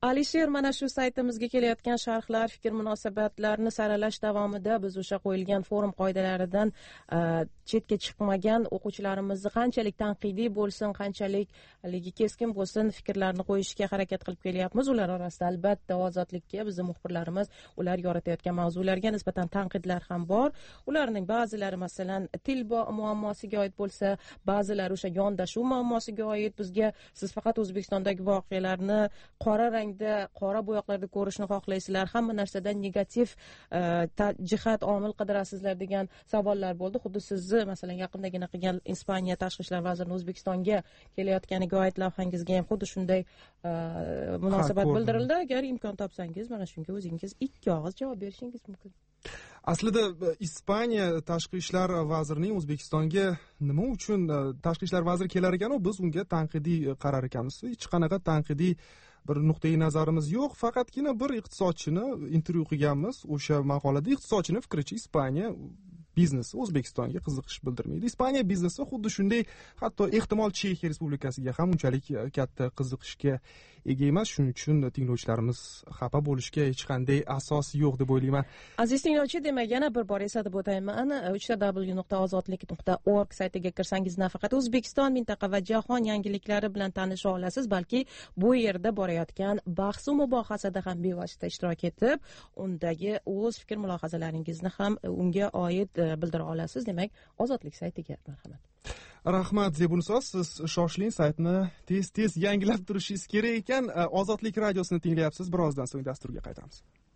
Alisher, mana shu saytimizga kelayotgan sharhlar, fikr munosabatlarni saralash davomida biz o'sha qo'yilgan forum qoidalaridan chetga chiqmagan o'quvchilarimizni qanchalik tanqidiy bo'lsin, qanchalik haligi keskin bo'lsin fikrlarni qo'yishga harakat qilib kelyapmiz. Ular orasida albatta ozodlikka bizning muxbirlarimiz ular yoritayotgan mavzularga nisbatan tanqidlar ham bor. Ularning ba'zilari masalan til muammosiga oid bo'lsa, ba'zilari o'sha yondashuv muammosiga oid. Bizga siz faqat O'zbekistondagi voqealarni qora qora bo'yoqlarda ko'rishni xohlaysizlar, hamma narsadan negativ jihat omil qidirasizlar degan savollar bo'ldi. Xuddi sizni masalan yaqindagina qilgan Ispaniya tashqi ishlar vazirining O'zbekistonga kelayotganiga oid lavhangizga ham xuddi shunday munosabat bildirildi. Agar imkon topsangiz mana shunga o'zingiz ikki og'iz javob berishingiz mumkin. Aslida Ispaniya tashqi ishlar vazirining O'zbekistonga nima uchun tashqi ishlar vaziri kelar ekan, biz unga tanqidiy qarar ekanmiz. Hech qanaqa tanqidiy bir nuqtai nazarimiz yo'q, faqatgina bir iqtisodchini intervyu qilganmiz. O'sha maqolada iqtisodchini fikricha Ispaniya biznesi O'zbekistonga qiziqish bildirmaydi. Ispaniya biznesi xuddi shunday, hatto ehtimol Chexiya Respublikasiga ham unchalik katta qiziqishga ega emas. Shuning uchun tinglovchilarimiz xafa bo'lishga hech qanday asos yo'q deb o'ylayman. Aziz tinglovchi, demak yana bir bor eslatib o'tayman. www.ozodlik.org saytiga kirsangiz nafaqat O'zbekiston, mintaqa va jahon yangiliklari bilan tanisha olasiz, balki bu yerda borayotgan bahs va mubohasada ham bevosita ishtirok etib, undagi o'z fikr mulohazalaringizni ham unga oid bildira olasiz. Demak, Ozodlik saytiga marhamat. Rahmat Zebunsoz, siz shoshiling, saytni tez yangilab turishingiz kerak ekan. Ozodlik radiosini tinglayapsiz. Birozdan so'ng dasturga qaytamiz.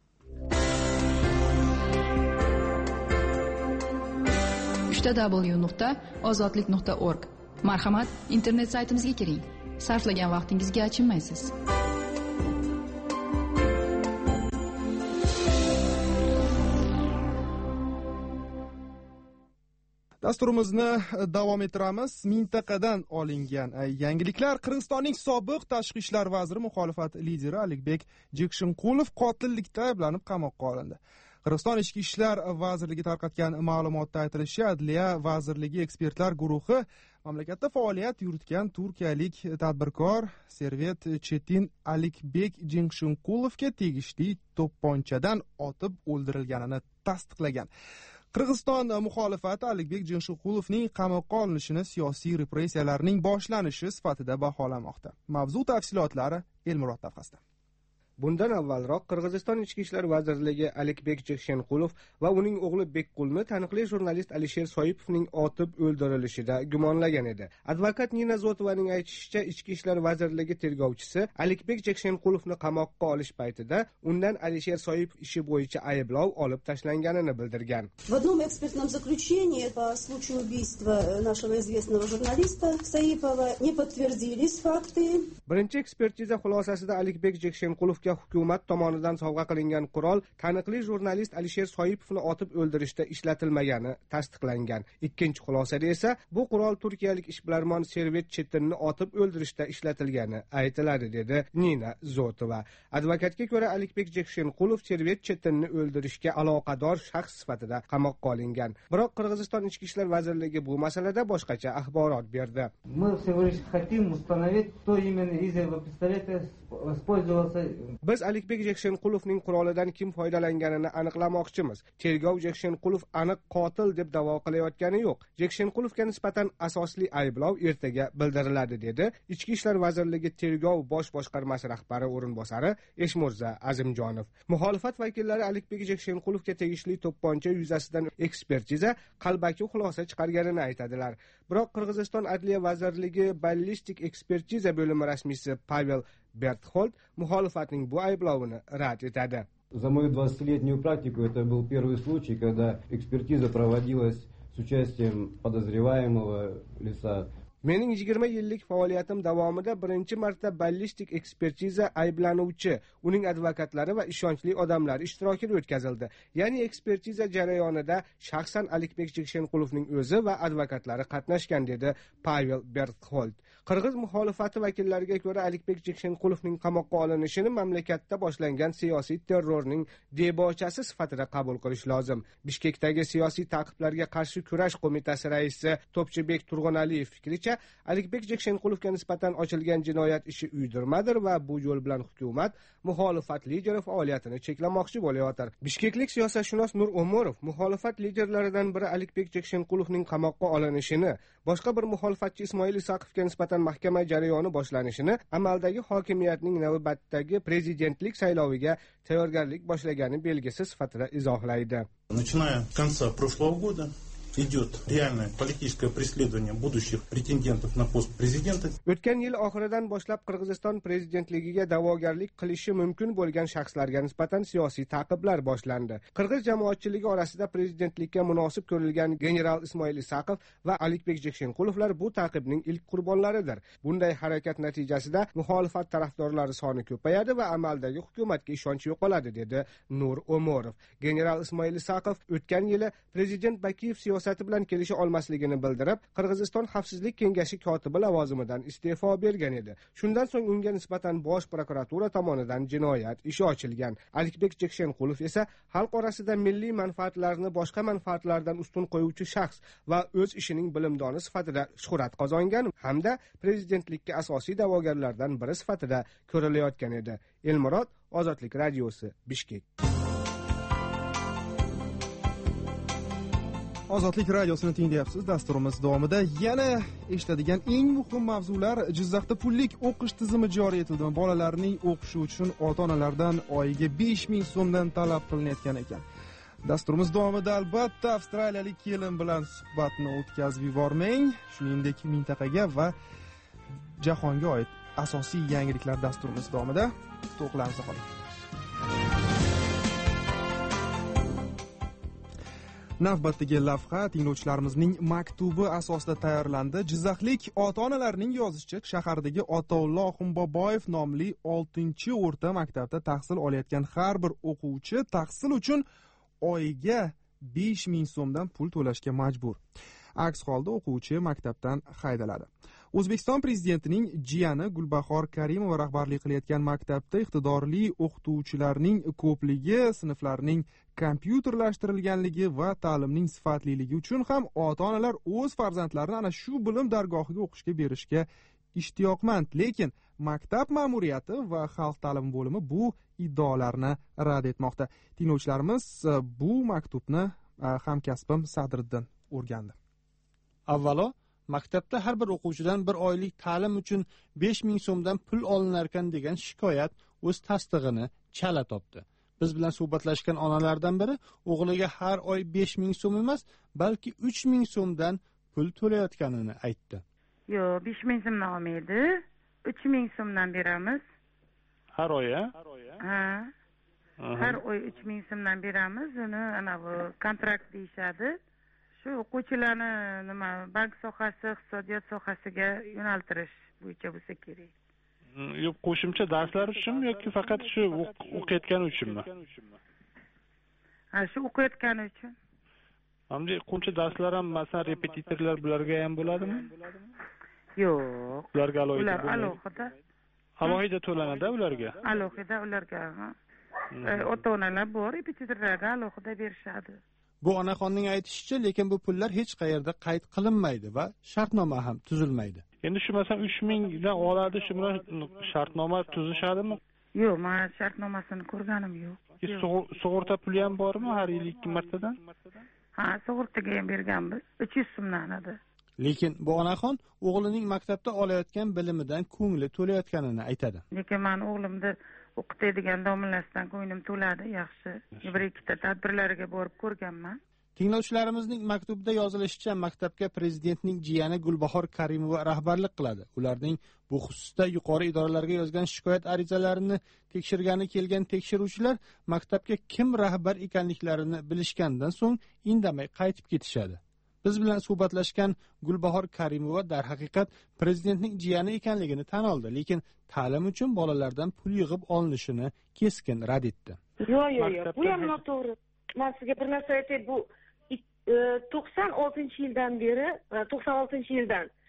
www.ozodlik.org. Marhamat, internet saytimizga kiring. Sarflagan vaqtingizga achinmaysiz. Dasturimizni davom ettiramiz. Mintaqadan olingan yangiliklar. Qirg'izistonning sobiq tashqi ishlar vaziri, muxolifat lideri Alikbek Jekshinqulov qotillikda ayblanib qamoqqa olindi. Qirg'iziston Ichki ishlar vazirligi tarqatgan ma'lumotda aytilishicha, Adliya vazirligi ekspertlar guruhi mamlakatda faoliyat yuritgan turkiyalik tadbirkor Servet Chetin Alikbek Jekshinqulovga tegishli to'pponchadan otib o'ldirilganini tasdiqlagan. Qirg'iziston muxolifati Alikbek Jekshinqulovning qamoqqa olinishini siyosiy repressiyalarning boshlanishi sifatida baholamoqda. Mavzu tafsilotlari Elmurod tafsirida. Bundan avvalroq Qirg'iziston Ichki ishlar vazirligi Alikbek Jekshinqulov va uning o'g'li Bekqulni taniqli jurnalist Alisher Soipovning otib o'ldirilishida gumonlagan edi. Advokat Nina Zotovaning aytishicha, Ichki ishlar vazirligi tergovchisi Alikbek Jekshinqulovni qamoqqa olish paytida undan Alisher Soipov ishi bo'yicha ayblov olib tashlanganini bildirgan. В одном экспертном заключении по случаю убийства нашего известного журналиста Соипова не подтвердились факты. Birinchi ekspertiza xulosasida Alikbek Jekshinqulov hukumat tomonidan sovg'a qilingan qurol taniqli jurnalist Alisher Soipovni otib o'ldirishda ishlatilmagani tasdiqlangan. Ikkinchi xulosada esa bu qurol turkiyalik ishbilarmon Servet Chetinni otib o'ldirishda ishlatilgani aytiladi, dedi Nina Zotova. Advokatga ko'ra, Alikbek Jekshinqulov Servet Chetinni o'ldirishga aloqador shaxs sifatida qamoqqa olingan. Biroq Qirg'iziston Ichki ishlar vazirligi bu masalada boshqacha axborot berdi. Biz Alikbek Jekshinqulovning qurolidan kim foydalanganini aniqlamoqchimiz. Tergov Jekshinqulov aniq qotil deb da'vo qilayotgani yo'q. Jekshinqulovga nisbatan asosli ayblov ertaga bildiriladi, dedi Ichki ishlar vazirligi tergov bosh boshqarmasi rahbari o'rinbosari Eshmurza Azimjonov. Muxolifat vakillari Alikbek Jekshinqulovga tegishli to'pponcha yuzasidan ekspertiza qalbaki xulosa chiqarganini aytadilar. Biroq Qirg'iziston Adliya vazirligi ballistik ekspertiza bo'limi rasmiysi Pavel Bertxold muxolifatning bu ayblovini rad etadi. За мою 20-летнюю практику это был первый случай, когда экспертиза проводилась с участием подозреваемого лица. Mening 20 yillik faoliyatim davomida birinchi marta ballistik ekspertiza ayblanuvchi, uning advokatlari va ishonchli odamlar ishtirokida o'tkazildi. Ya'ni ekspertiza jarayonida shaxsan Alikbek Jekshinqulovning o'zi va advokatlari qatnashgan, dedi Pavel Bertxold. Qirg'iz muxolifati vakillariga ko'ra Alibek Jekshenqulovning qamoqqa olinishini mamlakatda boshlangan siyosiy terrorning debochasi sifatida qabul qilish lozim. Bishkekdagi siyosiy ta'qiblarga qarshi kurash qo'mitasi raisi To'pchibek Turg'unaliyev fikricha, Alibek Jekshenqulovga nisbatan ochilgan jinoyat ishi uydirmadir va bu yo'l bilan hukumat muxolifat lideri faoliyatini cheklamoqchi bo'layotir. Bishkeklik siyosatshunos Nur O'murov muxolifat liderlaridan biri Alibek Jekshenqulovning qamoqqa olinishini, boshqa bir muxolifatchi Ismoil Isaqovga nisbatan mahkama jarayoni boshlanishini amaldagi hokimiyatning navbatdagi prezidentlik sayloviga tayyorgarlik boshlagani belgisi sifatida izohlaydi. Начиная с конца прошлого года идет реальное политическое преследование будущих претендентов на пост президента. O'tgan yil oxiridan boshlab Qirg'iziston prezidentligiga da'vogarlik qilishi mumkin bo'lgan shaxslarga nisbatan siyosiy ta'qiblar boshlandi. Qirg'iz jamoatchiligi orasida prezidentlikka munosib ko'rilgan general Ismoil Isaqov va Alibek Jekshenqulovlar bu ta'qibning ilk qurbonlaridir. Bunday harakat natijasida muxolifat tarafdorlari soni ko'payadi va amaldagi hukumatga ishonch yo'qoladi, dedi Nur O'murov. General Ismoil Isaqov o'tgan yili prezident Bakiyev siyosati bilan kelisha olmasligini bildirib, Qirg'iziston Xavfsizlik kengashi kotibi lavozimidan iste'fo bergan edi. Shundan so'ng unga nisbatan Bosh prokuratura tomonidan jinoyat ishi ochilgan. Alibek Jekshenqulov esa xalq orasida milliy manfaatlarni boshqa manfaatlardan ustun qo'yuvchi shaxs va o'z ishining bilimdoni sifatida shuhrat qozongan hamda prezidentlikka asosiy da'vogarlardan biri sifatida ko'rilayotgan edi. Elmurod, Ozodlik radiosi, Bishkek. Ozodlik radiosini tinglayapsiz. Dasturimiz davomida yana eshitadigan eng muhim mavzular: Jizzaxda pullik o'qish tizimi joriy etildimi? Bolalarning o'qishi uchun ota-onalardan oyiga 5000 so'mdan talab qilinayotgan ekan. Dasturimiz davomida albatta avstraliyalik kelin bilan suhbatni o'tkazib yubormang. Shuningdek, mintaqaga va jahonga oid asosiy yangiliklar dasturimiz davomida to'qlansa qoling. Navbatdagi lavha tinglovchilarimizning maktubi asosida tayyorlandi. Jizzaxlik ota-onalarning yozishicha, shahardagi Otaullo Xumboboyev nomli 6-o'rta maktabda tahsil olayotgan har bir o'quvchi tahsil uchun oyiga 5000 so'mdan pul to'lashga majbur. Aks holda o'quvchi maktabdan haydaladi. O'zbekiston prezidentining jiyani Gulbahor Karimova rahbarlik qilayotgan maktabda iqtidorli o'qituvchilarning ko'pligi, sinflarning kompyuterlashtirilganligi va ta'limning sifatliligi uchun ham ota-onalar o'z farzandlarini ana shu bilim dargohiga o'qishga berishga ishtiyoqmand. Lekin maktab ma'muriyati va xalq ta'limi bo'limi bu iddaolarni rad etmoqda. Tinglovchilarimiz bu maktubni hamkasbim Sadriddin o'rgandi. Avvalo, maktabda har bir o'quvchidan bir oylik ta'lim uchun 5000 so'mdan pul olinar ekan degan shikoyat o'z tasdig'ini chala topdi. Biz bilan suhbatlashgan onalardan biri o'g'liga har oy 5000 so'm emas, balki 3000 so'mdan pul to'layotganini aytdi. Yo'q, 5000 so'mdan olmaydi. 3000 so'mdan beramiz. Har oy, ha? Har oy 3000 so'mdan beramiz. Uni ana bu kontrakt deyshadi. Shu o'quvchilarni nima bank sohasi, iqtisodiyot sohasiga yo'naltirish bo'yicha bo'lsa kerak. Yo'q, qo'shimcha darslar uchunmi yoki faqat shu o'qiyotgani uchunmi? Ha, shu o'qiyotgani uchun. Hamda qo'shimcha darslar ham, masalan, repetitorlar bularga ham bo'ladimi? Yo'q. Ularga alohida. Ular alohida. Alohida to'lanadi ularga. Alohida ularga, ha. Ota-onalar bor, repetitorlarga alohida berishadi. Bu onaxonning aytishicha, lekin bu pullar hech qayerda qayd qilinmaydi va shartnoma ham tuzilmaydi. Endi shu masalan 3000 dan oladi, shu bilan shartnoma tuzishadimi? Yo'q, men shartnomasini ko'rganim yo'q. Sug'urta puli ham bormi har yil 2 martadan? Ha, sug'urtaga ham berganmiz. 300 so'mdan edi. Lekin bu onaxon o'g'lining maktabda olayotgan bilimidan ko'ngli to'layotganini aytadi. Lekin men o'g'limni o'qitadigan domlalardan ko'nglim to'ladi, yaxshi. Bir-ikkita tadbirlarga borib ko'rganman. Tinglovchilarimizning maktubida yozilishicha, maktabga prezidentning jiyani Gulbahor Karimova rahbarlik qiladi. Ularning bu xususda yuqori idoralarga yozgan shikoyat arizalarini tekshirgani kelgan tekshiruvchilar maktabga kim rahbar ekanliklarini bilishgandan so'ng indamay qaytib ketishadi. Biz bilan suhbatlashgan Gulbahor Karimova darhaqiqat prezidentning jiyani ekanligini tan oldi, lekin ta'lim uchun bolalardan pul yig'ib olinishini keskin rad etdi. Yo'q, bu ham noto'g'ri. Men sizga bir narsa aytay, bu 96-yildan beri, 96-yildan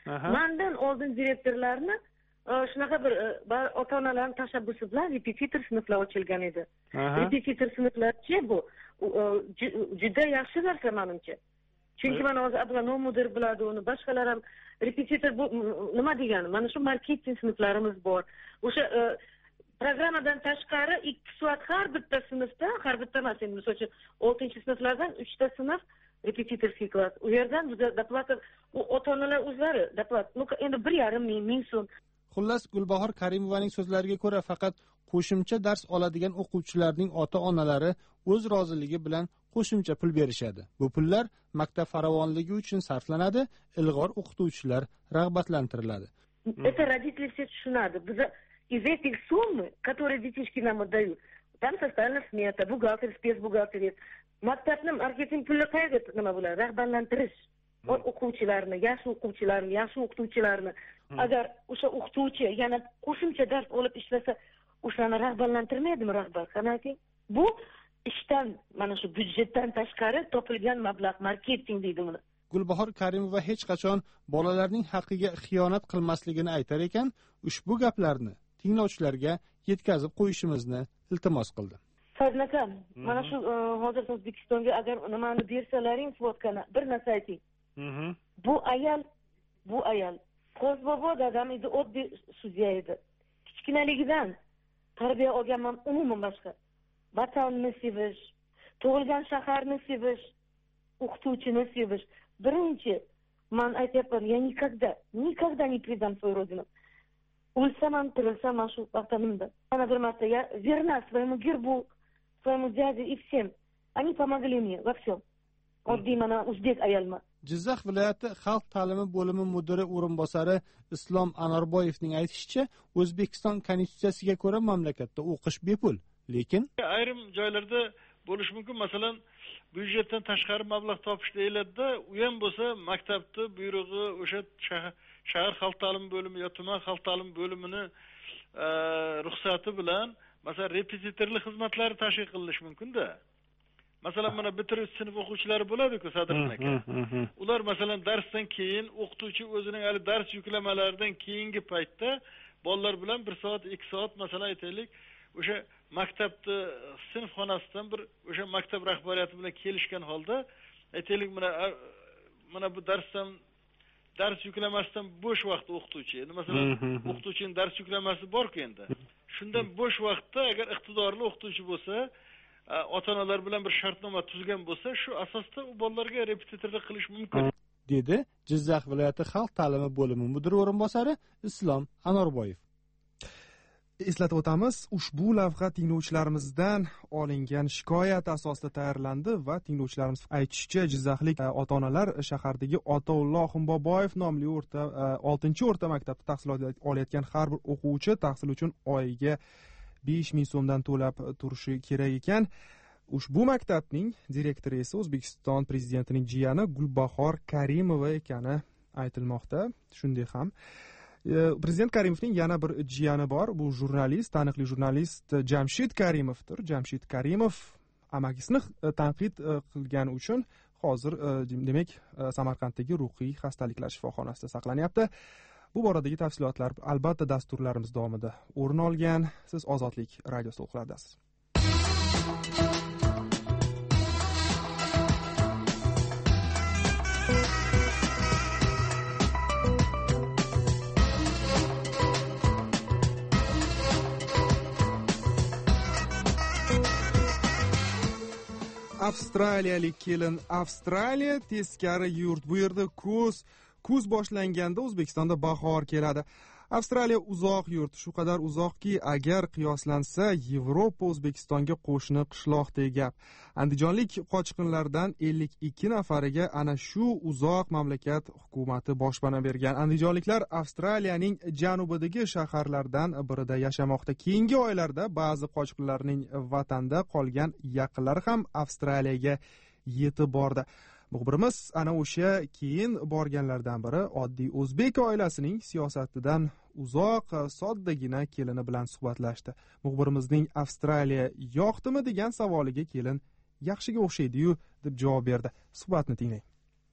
Mandan oldin direktorlarni shunaqa bir ota-onalarning tashabbusi bilan repetitor sinflar ochilgan edi. Repetitor sinflarchi bu juda yaxshi narsa menimcha. Chunki mana hozir Abdullah mudir biladi uni, boshqalar ham repetitor bu nima degani? Mana shu marketing sinflarimiz bor. O'sha programmadan tashqari 2 soat har bitta sinfda, har bitta emas, endi misol uchun 6-sinflardan 3 ta sinf repetitorskiy klass. U yerdan juda doplata ota-onalar o'zlari doplat. Endi 1,5 ming so'm. Xullas, Gulbahor Karimovaning so'zlariga ko'ra, faqat qo'shimcha dars oladigan o'quvchilarning ota-onalari o'z roziligi bilan qo'shimcha pul berishadi. Bu pullar maktab farovonligi uchun sarflanadi, ilg'or o'qituvchilar rag'batlantiriladi. Это родители все tushunadi. Biz из этих суммы, которые детишки нам отдают, там составлена смета, бухгалтер, спецбухгалтерия. Maktabni marketing puli qayerga nima bo'ladi? Rag'batlantirish. O'quvchilarni, yosh o'quvchilarni, yaxshi o'qituvchilarni. Agar o'sha o'qituvchi yana qo'shimcha dars olib ishlasa, o'shani rag'batlantirmaydimi rahbar? Qanaqay? Bu ishdan, mana shu byudjetdan tashqari topilgan mablag' marketing deydi buni. Gulbahor Karimova hech qachon bolalarning haqqiga xiyonat qilmasligini aytar ekan, ushbu gaplarni tinglovchilarga yetkazib qo'yishimizni iltimos qildi. Fazl akam, mana shu hozir O'zbekistonga agar nimani bersalaring, svodkani bir narsa ayting. Bu ayol Qo'zbobo dadam edi, oddiy sudya edi. Kichkinaligidan tarbiya olganman, umuman boshqa. Vatanni sevish, tug'ilgan shaharni sevish, o'qituvchini sevish. Birinchi, men aytyapman, я никогда не предам свою родину. O'lsam ham, tirilsam ham shu vatanimda. Ana bir marta я верна своему гербу, своему дяде и всем. Они помогли мне во всем. Oddiy mana o'zbek ayolman. Jizzax viloyati xalq ta'limi bo'limi mudiri o'rinbosari Islom Anorboyevning aytishicha, O'zbekiston konstitutsiyasiga ko'ra mamlakatda o'qish bepul, lekin ayrim joylarda bo'lishi mumkin. Masalan, byudjetdan tashqari mablag' topish deyiladi-da, u ham bo'lsa maktabni buyrug'i o'sha shahar xalq ta'limi bo'limi yo tuman xalq ta'limi bo'limini ruxsati bilan masalan repetitorlik xizmatlari tashkil qilinishi mumkin-da. Masalan, mana bitiruvchi sinf o'quvchilari bo'ladi-ku, Sadriddin aka. Ular masalan darsdan keyin o'qituvchi o'zining hali dars yuklamalaridan keyingi paytda bolalar bilan 1 soat, 2 soat masalan aytaylik, o'sha maktabni sinf xonasidan bir o'sha maktab rahbariyati bilan kelishgan holda aytaylik, mana bu dars yuklamasidan bo'sh vaqt o'qituvchi. Endi masalan, o'qituvchining dars yuklamasi bor-ku endi. Shundan bo'sh vaqtda agar iqtidorli o'qituvchi bo'lsa, ota-onalar bilan bir shartnoma tuzgan bo'lsa, shu asosda u bolalarga repetitorlik qilish mumkin, dedi Jizzax viloyati xalq ta'limi bo'limi mudiri o'rinbosari Islom Anorboyev. Eslatib o'tamiz, ushbu lavha tinglovchilarimizdan olingan shikoyat asosida tayyorlandi va tinglovchilarimiz aytishicha, jizzaxlik ota-onalar shahardagi Otaulloh Ximboboyev nomli 6-o'rta maktabda tahsil olayotgan har bir o'quvchi tahsil uchun oyiga 5,000 so'mdan to'lab turishi kerak ekan. Ushbu maktabning direktori esa O'zbekiston prezidentining jiyani Gulbahor Karimova ekani aytilmoqda. Shunday ham Prezident Karimovning yana bir jiyani bor. Bu jurnalist, taniqli jurnalist Jamshid Karimovdir. Jamshid Karimov amakisini tanqid qilgani uchun hozir demak Samarqanddagi ruhiy xastaliklar shifoxonasida saqlanyapti. Bu boradagi tafsilotlar albatta dasturlarimiz davomida o'rin olgan. Siz Ozodlik radio to'lqinlaridasiz. Avstraliyalik kelin Avstraliya teskari yurt. Bu yerda kuz boshlanganda O'zbekistonda bahor keladi. Avstraliya uzoq yurt, shu qadar uzoqki, agar qiyoslansa, Yevropa O'zbekistonga qo'shni qishloqdek gap. Andijonlik qochqinlardan 52 nafariga ana shu uzoq mamlakat hukumati boshpana bergan. Andijonliklar Avstraliyaning janubidagi shaharlardan birida yashamoqda. Keyingi oylarda ba'zi qochqinlarning vatanda qolgan yaqinlari ham Avstraliyaga yetib bordi. Muxbirimiz ana o'sha keyin borganlardan biri oddiy o'zbek oilasining siyosatidan uzoq, soddagina kelini bilan suhbatlashdi. Muxbirimizning Avstraliya yoqdimi degan savoliga kelin yaxshiga o'xshaydi-yu deb javob berdi. Suhbatni tinglang.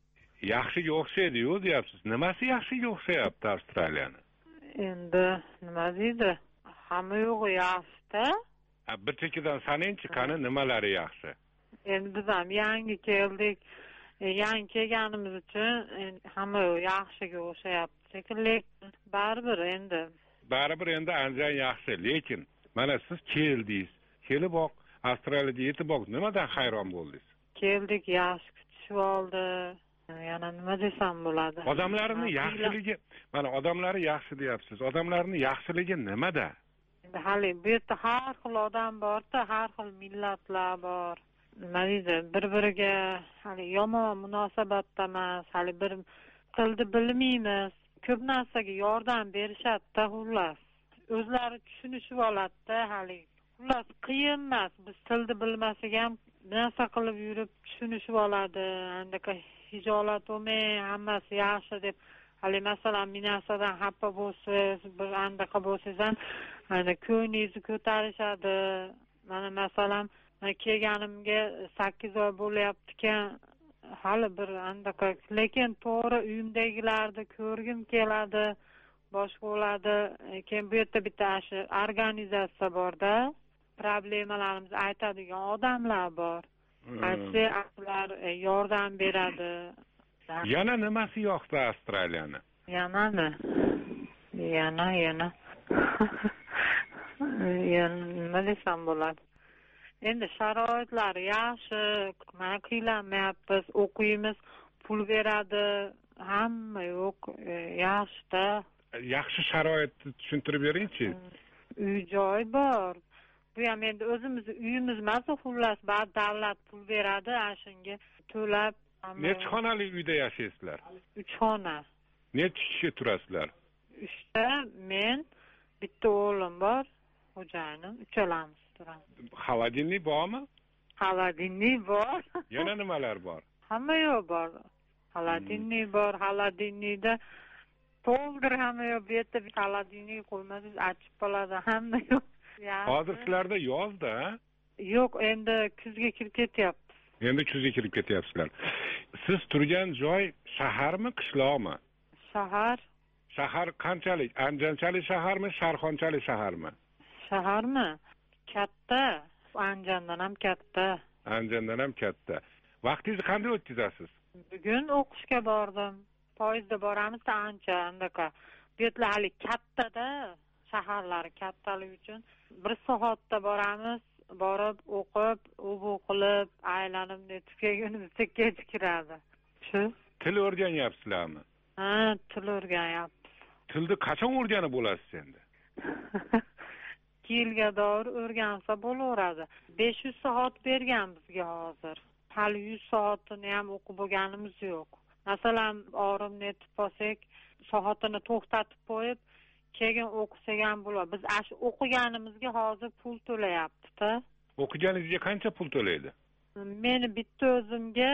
yaxshiga o'xshaydi-yu deyapsiz. Nimasi yaxshiga o'xshayapti Avstraliyani? Endi nima deydi? Hamma yo'g'i yaxshi-da. Bir chekkadan saningchi, qani nimalari yaxshi? Endi biz ham yangi keldik. Yangi kelganimiz uchun hamma yaxshiga o'xshayapti. Lekin baribir endi anjan yaxshi. Lekin mana siz keldingiz. Kelib Avstraliyada yetib nimadan hayron bo'ldingiz? Keldik, yaxshi kutishib oldi. Yana nima desam bo'ladi? Odamlarning yaxshiligi, mana odamlari yaxshi deyapsiz. Odamlarning yaxshiligi nimada? Hali bu yerda har xil odam bor-da, har xil millatlar bor. Nima deydi? Bir-biriga hali yomon munosabatda emas, hali bir tilni bilmaymiz. Ko'p narsaga yordam berishadi-da, xullas. O'zlari tushunishib oladi-da, hali. Xullas qiyin emas. Biz tilni bilmasak ham narsa qilib yurib tushunishib oladi. Andaqa hijolat bo'lmay, hammasi yaxshi deb. Hali masalan, minasadan xafa bo'lsangiz, bir andaqa bo'lsangiz ham, ana ko'nglingizni ko'tarishadi. Mana masalan, kelganimga 8 oy bo'lyapti ekan, hali bir andaqa, lekin to'g'ri uyimdagilarni ko'rgim keladi, boshqa bo'ladi. Keyin bu yerda bitta shu organizatsiya bor-da, problemalarimizni aytadigan odamlar bor. Ular yordam beradi. Yana nimasi yoqdi Avstraliyani? Yanami? Yana. Nima desam bo'ladi? Endi sharoitlari yaxshi, mana qiylanmayapmiz, o'qiymiz, pul beradi, hamma yo'q, yaxshi-da. Yaxshi sharoitni tushuntirib beringchi. Uy-joy bor. Bu ham endi o'zimizni uyimiz emas, xullas, davlat pul beradi, shunga to'lab. Necha xonali uyda yashaysizlar? 3 xona. Necha kishi turasizlar? 3 ta, men, bitta o'g'lim bor, xo'jayinim, uchalamiz turamiz. Xaladinlik bormi? Xaladinlik bor. Yana nimalar bor? Hamma yo'q bor. Xaladinlik bor, xaladinlikda to'ldir hamma yo'q, bu yerda xaladinlik qo'ymasangiz achib qoladi, hamma yo'q. Hozir sizlarda yozda? Yo'q, endi kuzga kirib ketyapti. Endi kuzga kirib ketyapsizlar. Siz turgan joy shaharmi, qishloqmi? Shahar. Shahar qanchalik? Anjanchalik shaharmi, Sharxonchalik shaharmi? Shaharmi? Katta. Anjandan ham katta. Anjandan ham katta. Vaqtingizni qanday o'tkazasiz? Bugun o'qishga bordim. Poyezdda boramiz, ancha andaqa. Bu yerlar hali katta-da, shaharlari kattaligi uchun 1 soatda boramiz. Borib, o'qib, u qilib, aylanib netib kelgunimizda kech kiradi. Shu. Til o'rganyapsizlarmi? Ha, til o'rganyapmiz. Tilni qachon o'rganib bo'lasiz endi? Yilga doğru o'rgansa bo'laveradi. 500 soat bergan bizga hozir. Hali 100 soatini ham o'qib bo'lganimiz yo'q. Masalan, orim netib qolsak, soatini to'xtatib qo'yib, keyin o'qisak ham bo'ladi. Biz shu o'qiganimizga hozir pul to'layapti-da. O'qiganingizga qancha pul to'laydi? Meni bitta o'zimga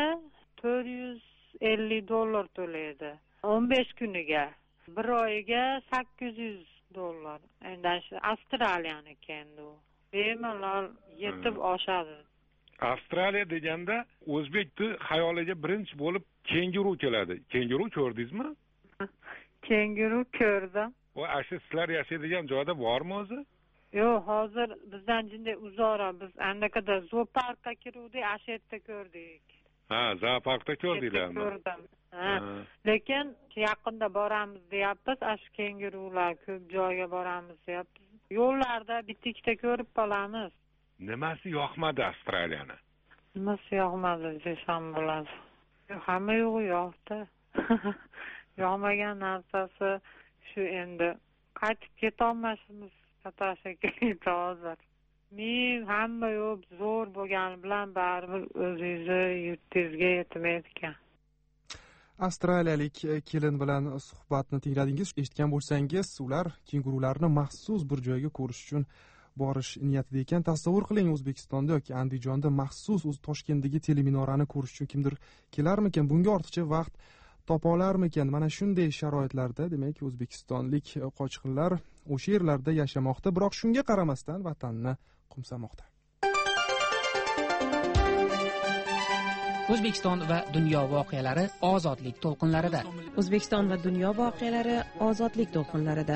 $450 to'laydi. 15 kuniga. Bir oyiga $800. Endi shu Avstraliyaniki endi u. Bemalol yetib oshadi. Avstraliya deganda o'zbekni xayoliga birinchi bo'lib kenguru keladi. Kenguru ko'rdingizmi? Kenguru ko'rdim. O asli sizlar yashaydigan joyda bormi o'zi? Yo'q, hozir bizdan jinday uzoqroq. Biz andaqada zooparkka kiruvdik, yerda ko'rdik. Ha, zooparkda ko'rdinglarmi? Ko'rdim. Ha. Lekin yaqinda boramiz deyapmiz, shu kengurular ko'p joyga boramiz deyapmiz. Yo'llarda bitta-ikkita ko'rib qolamiz. Nimasi yoqmadi Avstraliyani? Nimasi yoqmadi desam bo'ladi. Hamma yo'g'i yoqdi. Yoqmagan narsasi shu endi qaytib ketolmasmiz katashakilda hozir. Men hamma yo'q zo'r bo'lgani bilan baribir o'zingizni yurtingizga yetmaydi ekan. Avstraliyalik kelin bilan suhbatni tingladingiz. Eshitgan bo'lsangiz, ular kengurularni maxsus bir joyga ko'rish uchun borish niyatida ekan. Tasavvur qiling, O'zbekistonda yoki Andijonda maxsus Toshkentdagi teleminorani ko'rish uchun kimdir kelarmikan? Bunga ortiqcha vaqt topa olarmikan? Mana shunday sharoitlarda demak o'zbekistonlik qochqinlar o'sha yerlarda yashamoqda, biroq shunga qaramasdan vatanni qo'msamoqda. O'zbekiston va dunyo voqealari ozodlik to'lqinlarida. O'zbekiston va dunyo voqealari ozodlik to'lqinlarida.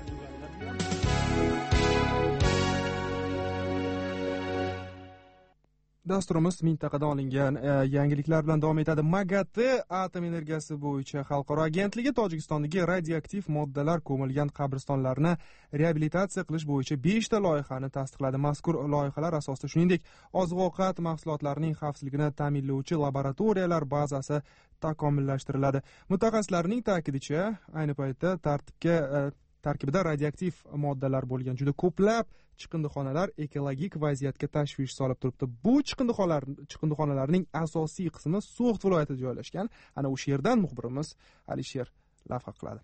Dasturimiz mintaqada olingan yangiliklar bilan davom etadi. MAGATE atom energiyasi bo'yicha xalqaro agentligi Tojikistondagi radioaktiv moddalar ko'milgan qabristonlarni reabilitatsiya qilish bo'yicha 5 ta loyihani tasdiqladi. Mazkur loyihalar asosida shuningdek oziq-ovqat mahsulotlarining xavfsizligini ta'minlovchi laboratoriyalar bazasi takomillashtiriladi. Mutaxassislarning ta'kidicha, ayni paytda tarkibida radioaktiv moddalar bo'lgan juda ko'plab chiqindixonalar ekologik vaziyatga tashvish solib turibdi. Bu chiqindixonalarning asosiy qismi So'g'd viloyatida joylashgan. Ana o'sha yerdan muxbirimiz Alisher lavha qiladi.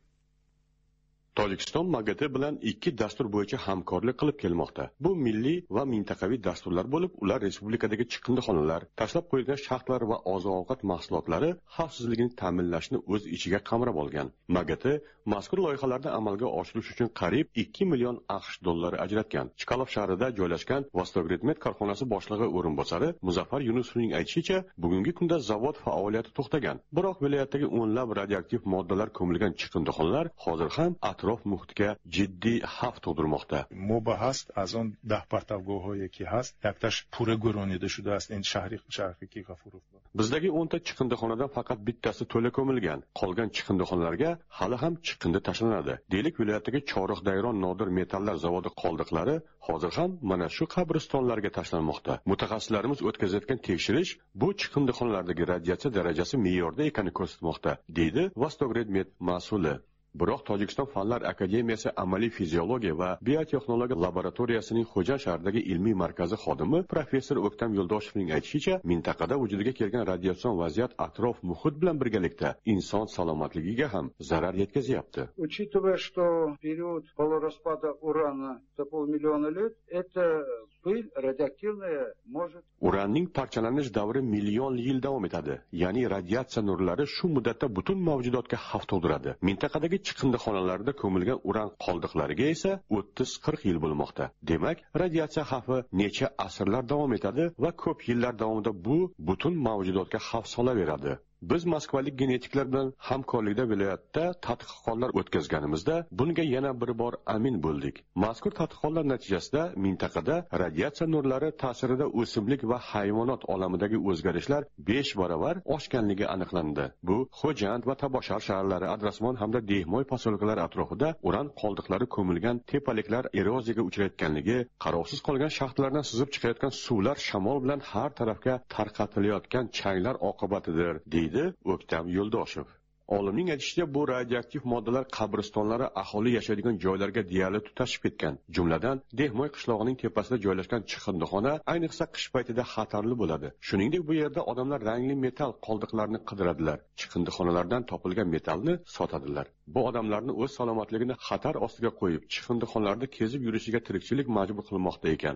Tojikiston MAGATE bilan 2 dastur bo'yicha hamkorlik qilib kelmoqda. Bu milliy va mintaqaviy dasturlar bo'lib, ular respublikadagi chiqindixonalar, tashlab qo'yilgan shaxtlar va oziq-ovqat mahsulotlari xavfsizligini ta'minlashni o'z ichiga qamrab olgan. MAGATE mazkur loyihalarni amalga oshirish uchun qariyb 2 million AQSh dollari ajratgan. Chkalov shahrida joylashgan Vostokredmet korxonasi boshlig'i o'rinbosari Muzaffar Yunusovning aytishicha, bugungi kunda zavod faoliyati to'xtagan. Biroq viloyatdagi o'nlab radioaktiv moddalar ko'milgan chiqindixonalar hozir ham atrof muhitga jiddiy xavf tug'dirmoqda. Moba hast az on 10 partavgo'hoyi ki hast, yaktаш pura go'ronida shuda ast endi shahri G'afurov. Bizdagi 10 ta chiqindixonadan faqat bittasi to'la ko'milgan. Qolgan chiqindixonalarga hali ham chiqindi tashlanadi. Deylik, viloyatdagi Chorig'dayron nodir metallar zavodi qoldiqlari hozir ham mana shu qabristonlarga tashlanmoqda. Mutaxassislarimiz o'tkazayotgan tekshirish bu chiqindixonalardagi radiatsiya darajasi me'yorda ekanini ko'rsatmoqda, deydi Vostokredmet mas'uli. Biroq Tojikiston Fanlar akademiyasi amaliy fiziologiya va biotexnologiya laboratoriyasining Xo'jand shahridagi ilmiy markazi xodimi professor O'ktam Yo'ldoshevning aytishicha, mintaqada wujudiga kelgan radiatsion vaziyat atrof muhit bilan birgalikda inson salomatligiga ham zarar yetkazyapti. Учитывая, что период полураспада урана за полмиллиона лет, это pil radioaktivная может. Uranning parchalanish davri million yil davom etadi. Ya'ni radiatsiya nurlari shu muddatda butun mavjudotga xavf tug'diradi. Mintaqadagi chiqindixonalarda ko'milgan uran qoldiqlariga esa 30-40 yil bo'lmoqda. Demak, radiatsiya xavfi necha asrlar davom etadi va ko'p yillar davomida bu butun mavjudotga xavf solaveradi. Biz moskvalik genetiklar bilan hamkorlikda viloyatda tadqiqotlar o'tkazganimizda bunga yana bir bor amin bo'ldik. Mazkur tadqiqotlar natijasida mintaqada radiatsiya nurlari ta'sirida o'simlik va hayvonot olamidagi o'zgarishlar 5 barobar oshganligi aniqlandi. Bu Xo'jand va Taboshar shaharlari, Adrasmon hamda Dehmoy posyolkalari atrofida uran qoldiqlari ko'milgan tepaliklar eroziyaga uchrayotganligi, qarovsiz qolgan shaxtlardan sizib chiqayotgan suvlar shamol bilan har tarafga tarqatilayotgan changlar oqibatidir, deydi O'ktam Yo'ldoshev. Olimning aytishicha, bu radioaktiv moddalar qabristonlari aholi yashaydigan joylarga deyarli tutashib ketgan. Jumladan, Dehmoy qishlog'ining tepasida joylashgan chiqindixona ayniqsa qish paytida xatarli bo'ladi. Shuningdek, bu yerda odamlar rangli metal qoldiqlarini qidiradilar. Chiqindixonalardan topilgan metalni sotadilar. Bu odamlarni o'z salomatligini xatar ostiga qo'yib, chiqindixonalarda kezib yurishiga tirikchilik majbur qilmoqda ekan.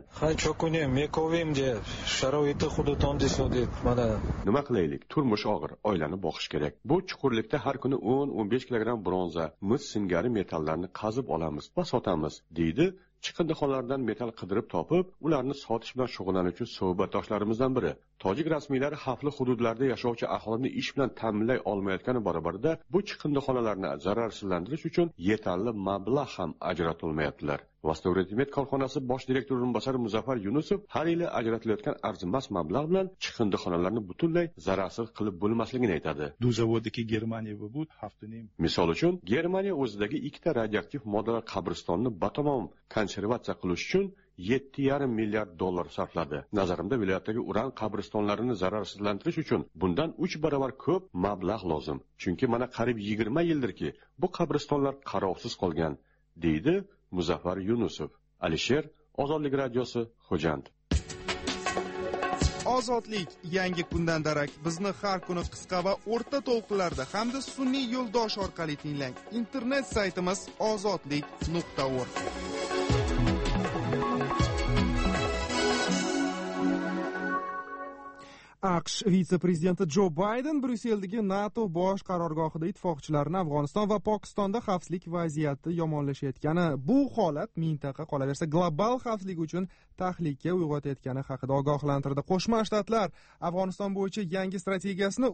Nima qilaylik? Turmush og'ir, oilani boqish kerak. Bu chuqurlikda har kuni 10-15 kilogramm bronza, mis singari metallarni qazib olamiz va sotamiz, deydi chiqindixonalardan metal qidirib topib, ularni sotish bilan shug'ullanuvchi suhbatdoshlarimizdan biri. Tojik rasmiylari xavfli hududlarda yashovchi aholini ish bilan ta'minlay olmayotgani barobarida bu chiqindixonalarni zararsizlantirish uchun yetarli mablag' ham ajratolmayaptilar. Vostokredmet korxonasi bosh direktori o'rinbosari Muzaffar Yunusov har yili ajratilayotgan arzimas mablag' bilan chiqindixonalarni butunlay zararsiz qilib bo'lmasligini aytadi. Misol uchun, Germaniya o'zidagi 2 ta radioaktiv moddalar qabristonni batamom konservatsiya qilish uchun 7,5 milliard dollar sarfladi. Nazarimda viloyatdagi uran qabristonlarini zararsizlantirish uchun bundan 3 barobar ko'p mablag' lozim. Chunki mana qariyb 20 yildirki bu qabristonlar qarovsiz qolgan, deydi Muzaffar Yunusov. Alisher, Ozodlik radiosi, Xo'jand. Ozodlik yangi kundan darak. Bizni har kuni qisqa va o'rta to'lqinlarda hamda sun'iy yo'ldosh orqali tinglang. Internet saytimiz ozodlik.org. AQSh vitse-prezidenti Jo Bayden Bryusseldagi NATO bosh qarorgohida ittifoqchilarni Afg'oniston va Pokistonda xavfsizlik vaziyati yomonlashayotgani, bu holat mintaqa qolaversa global xavfsizlik uchun tahlika uyg'otayotgani haqida ogohlantirdi. Qo'shma Shtatlar Afg'oniston bo'yicha yangi strategiyasini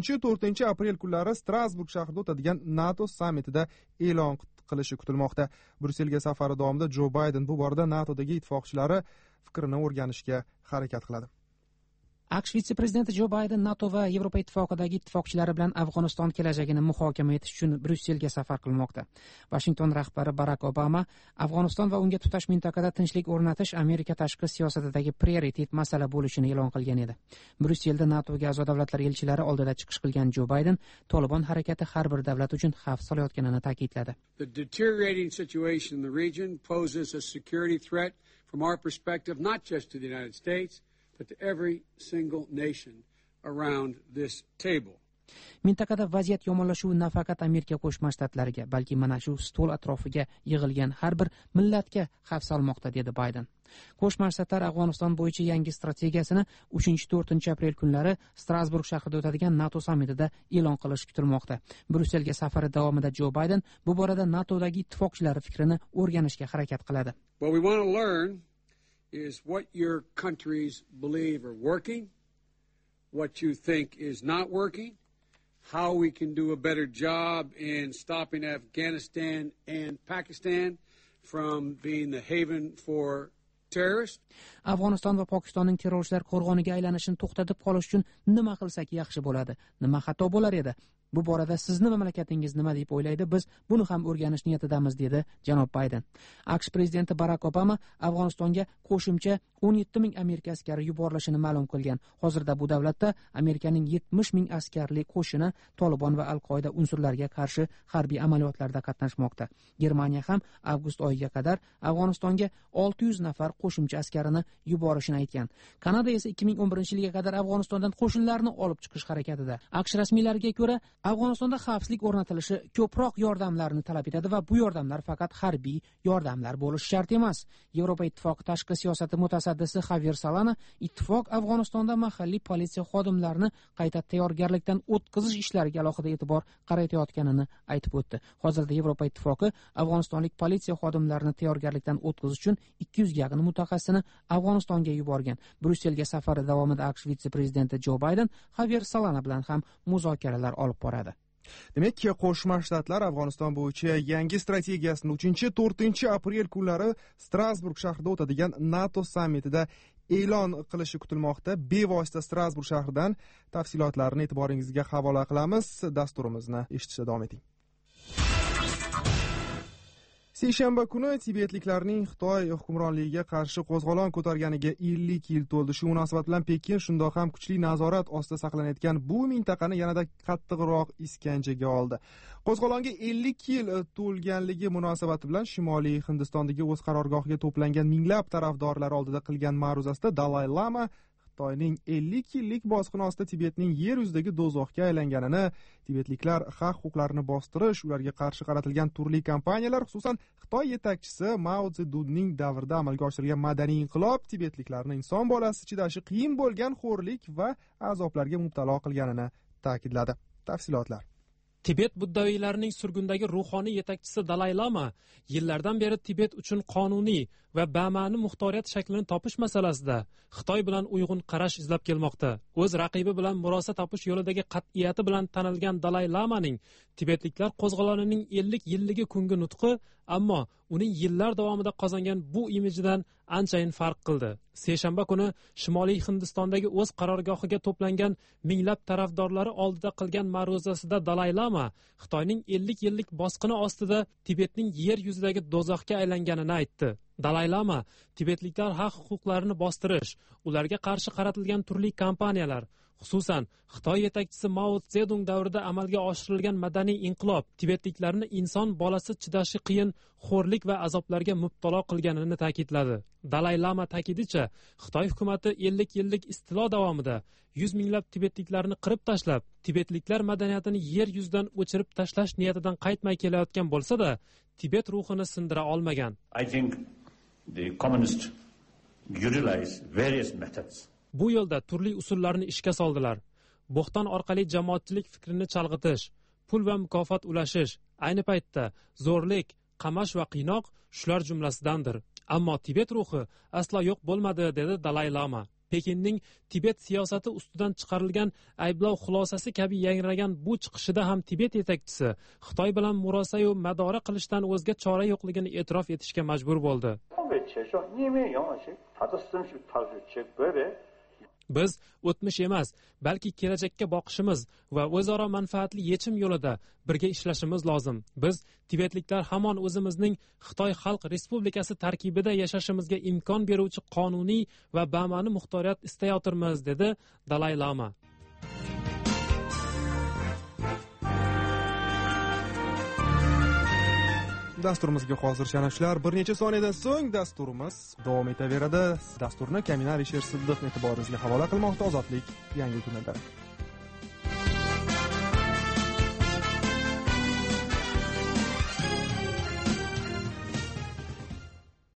3-4 aprel kunlari Strasburg shahrida o'tadigan NATO sammitida e'lon qilishi kutilmoqda. Bryusselga safari davomida Jo Bayden bu borada NATOdagi ittifoqchilari fikrini o'rganishga harakat qiladi. AQSh vitse-prezidenti Jo Bayden NATO va Yevropa ittifoqidagi ittifoqchilari bilan Afg'oniston kelajagini muhokama etish uchun Bryusselga safar qilmoqda. Washington rahbari Barak Obama Afg'oniston va unga tutash mintaqada tinchlik o'rnatish Amerika tashqi siyosatidagi prioritet masala bo'lishini e'lon qilgan edi. Bryusselda NATOga a'zo davlatlar elchilari oldida chiqish qilgan Jo Bayden Tolibon harakati har bir davlat uchun xavf solayotganini ta'kidladi. The deteriorating situation in the region poses a security threat from our perspective not just to the United States but to every single nation around this table. Mintaqada vaziyat yomonlashuvi nafaqat Amerika Qo'shma Shtatlariga, balki mana shu stol atrofiga yig'ilgan har bir millatga xavf solmoqda, dedi Bayden. Qo'shma Shtatlar Afg'oniston bo'yicha yangi strategiyasini 3-4 aprel kunlari Strasburg shahrida o'tadigan NATO sammitida e'lon qilish kutilmoqda. Bryusselga safari davomida Jo Bayden bu borada NATOdagi ittifoqchilari fikrini o'rganishga harakat qiladi. What we want to learn is what your countries believe are working, what you think is not working, how we can do a better job in stopping Afghanistan and Pakistan from being the haven for terrorists. Afg'oniston va Pokistonning terrorchilar qo'rg'oniga aylanishini to'xtatib qolish uchun nima qilsak yaxshi bo'ladi, nima xato bo'lar edi? Bu borada sizni mamlakatingiz nima deb o'ylaydi? Biz buni ham o'rganish niyatidamiz, dedi janob Bayden. AQSh prezidenti Barak Obama Afg'onistonga qo'shimcha 17,000 Amerika askari yuborilishini ma'lum qilgan. Hozirda bu davlatda Amerikaning 70,000 askarlik qo'shini Tolibon va Al-Qoida unsurlariga qarshi harbiy amaliyotlarda qatnashmoqda. Germaniya ham avgust oyiga qadar Afg'onistonga 600 nafar qo'shimcha askarini yuborishini aytgan. Kanada esa 2011-yilga qadar Afg'onistondan qo'shinlarni olib chiqish harakatida. AQSh rasmiylariga ko'ra, Afg'onistonda xavfsizlik o'rnatilishi ko'proq yordamlarni talab etadi va bu yordamlar faqat harbiy yordamlar bo'lishi shart emas. Yevropa ittifoqi tashqi siyosati mutasaddisi Javier Solana ittifoq Afg'onistonda mahalliy politsiya xodimlarini qayta tayyorgarlikdan o'tkazish ishlariga alohida e'tibor qaratayotganini aytib o'tdi. Hozirda Yevropa ittifoqi afg'onistonlik politsiya xodimlarini tayyorgarlikdan o'tkazish uchun 200 ga yaqin mutaxassisni Afg'onistonga yuborgan. Bryusselga safari davomida AQSh vitse-prezidenti Jo Bayden Javier Solana bilan ham muzokaralar olib boradi. Demak, Qo'shma Shtatlar Afg'oniston bo'yicha yangi strategiyasini 3-4 aprel kunlari Strasburg shahrida o'tadigan NATO sammitida e'lon qilishi kutilmoqda. Bevosita Strasburg shahridan tafsilotlarni e'tiboringizga havola qilamiz. Dasturimizni eshitishda davom eting. Seshanba kuni tibetliklarning Xitoy hukmronligiga qarshi qo'zg'olon ko'targaniga 50 yil to'ldi. Shu munosabat bilan Pekin shundoq ham kuchli nazorat ostida saqlanayotgan bu mintaqani yanada qattiqroq iskanjaga oldi. Qo'zg'olonga 50 yil to'lganligi munosabati bilan Shimoliy Hindistondagi o'z qarorgohiga to'plangan minglab tarafdorlar oldida qilgan ma'ruzasida Dalay Lama Xitoyning 50 yillik bosqini ostida Tibetning yer yuzidagi do'zaxga aylanganini, tibetliklar haq-huquqlarini bostirish, ularga qarshi qaratilgan turli kampaniyalar, xususan Xitoy yetakchisi Mao Zedunning davrida amalga oshirgan madaniy inqilob tibetliklarni inson bolasi chidashi qiyin bo'lgan xo'rlik va azoblarga mubtalo qilganini ta'kidladi. Tafsilotlar. Tibet buddaviylarining surgundagi ruhoniy yetakchisi Dalay Lama yillardan beri Tibet uchun qonuniy va bama'ni muxtoriyat shaklini topish masalasida Xitoy bilan uyg'un qarash izlab kelmoqda. O'z raqibi bilan murosa topish yo'lidagi qat'iyati bilan tanilgan Dalay Lamaning tibetliklar qo'zg'olonining 50 yilligi kungi nutqi, ammo uning yillar davomida qozongan bu imijidan anchayin farq qildi. Seshanba kuni Shimoliy Hindistondagi o'z qarorgohiga to'plangan minglab tarafdorlari oldida qilgan ma'ruzasida Dalay Lama Xitoyning 50 yillik bosqini ostida Tibetning yer yuzidagi do'zaxga aylanganini aytdi. Dalay Lama tibetliklar haq-huquqlarini bostirish, ularga qarshi qaratilgan turli kampaniyalar, xususan Xitoy yetakchisi Mao Zedong davrida amalga oshirilgan madaniy inqilob tibetliklarni inson bolasi chidashi qiyin xo'rlik va azoblarga mubtalo qilganini ta'kidladi. Dalay Lama ta'kidicha, Xitoy hukumatı 50 yillik istilo davomida 100 minglab tibetliklarni qirib tashlab, tibetliklar madaniyatini yer yuzidan o'chirib tashlash niyatidan qaytmay kelayotgan bo'lsa-da, Tibet ruhini sindira olmagan. I think the communists utilize various methods bu yo'lda turli usullarni ishga soldilar. Bo'xton orqali jamoatchilik fikrini chalg'itish, pul va mukofot ulashish, ayni paytda zo'rlik, qamash va qiynoq shular jumlasidandir. Ammo Tibet ruhi aslo yo'q bo'lmadi, dedi Dalay Lama. Pekinning Tibet siyosati ustidan chiqarilgan ayblov xulosasi kabi yangragan bu chiqishida ham Tibet yetakchisi Xitoy bilan murosa-yu madora qilishdan o'zga chora yo'qligini e'tirof etishga majbur bo'ldi. Biz o'tmish emas, balki kelajakka boqishimiz va o'zaro manfaatli yechim yo'lida birga ishlashimiz lozim. Biz tibetliklar hamon o'zimizning Xitoy Xalq Respublikasi tarkibida yashashimizga imkon beruvchi qonuniy va bama'ni muxtoriyat istayotirmiz, dedi Dalay Lama. Dasturimizga hozircha ana shular. Bir necha soniyadan so'ng dasturimiz davom etaveradi. Dasturni Kamina Alisher Siddiq e'tiboringizga havola qilmoqda. Ozodlik yangi kunlarda.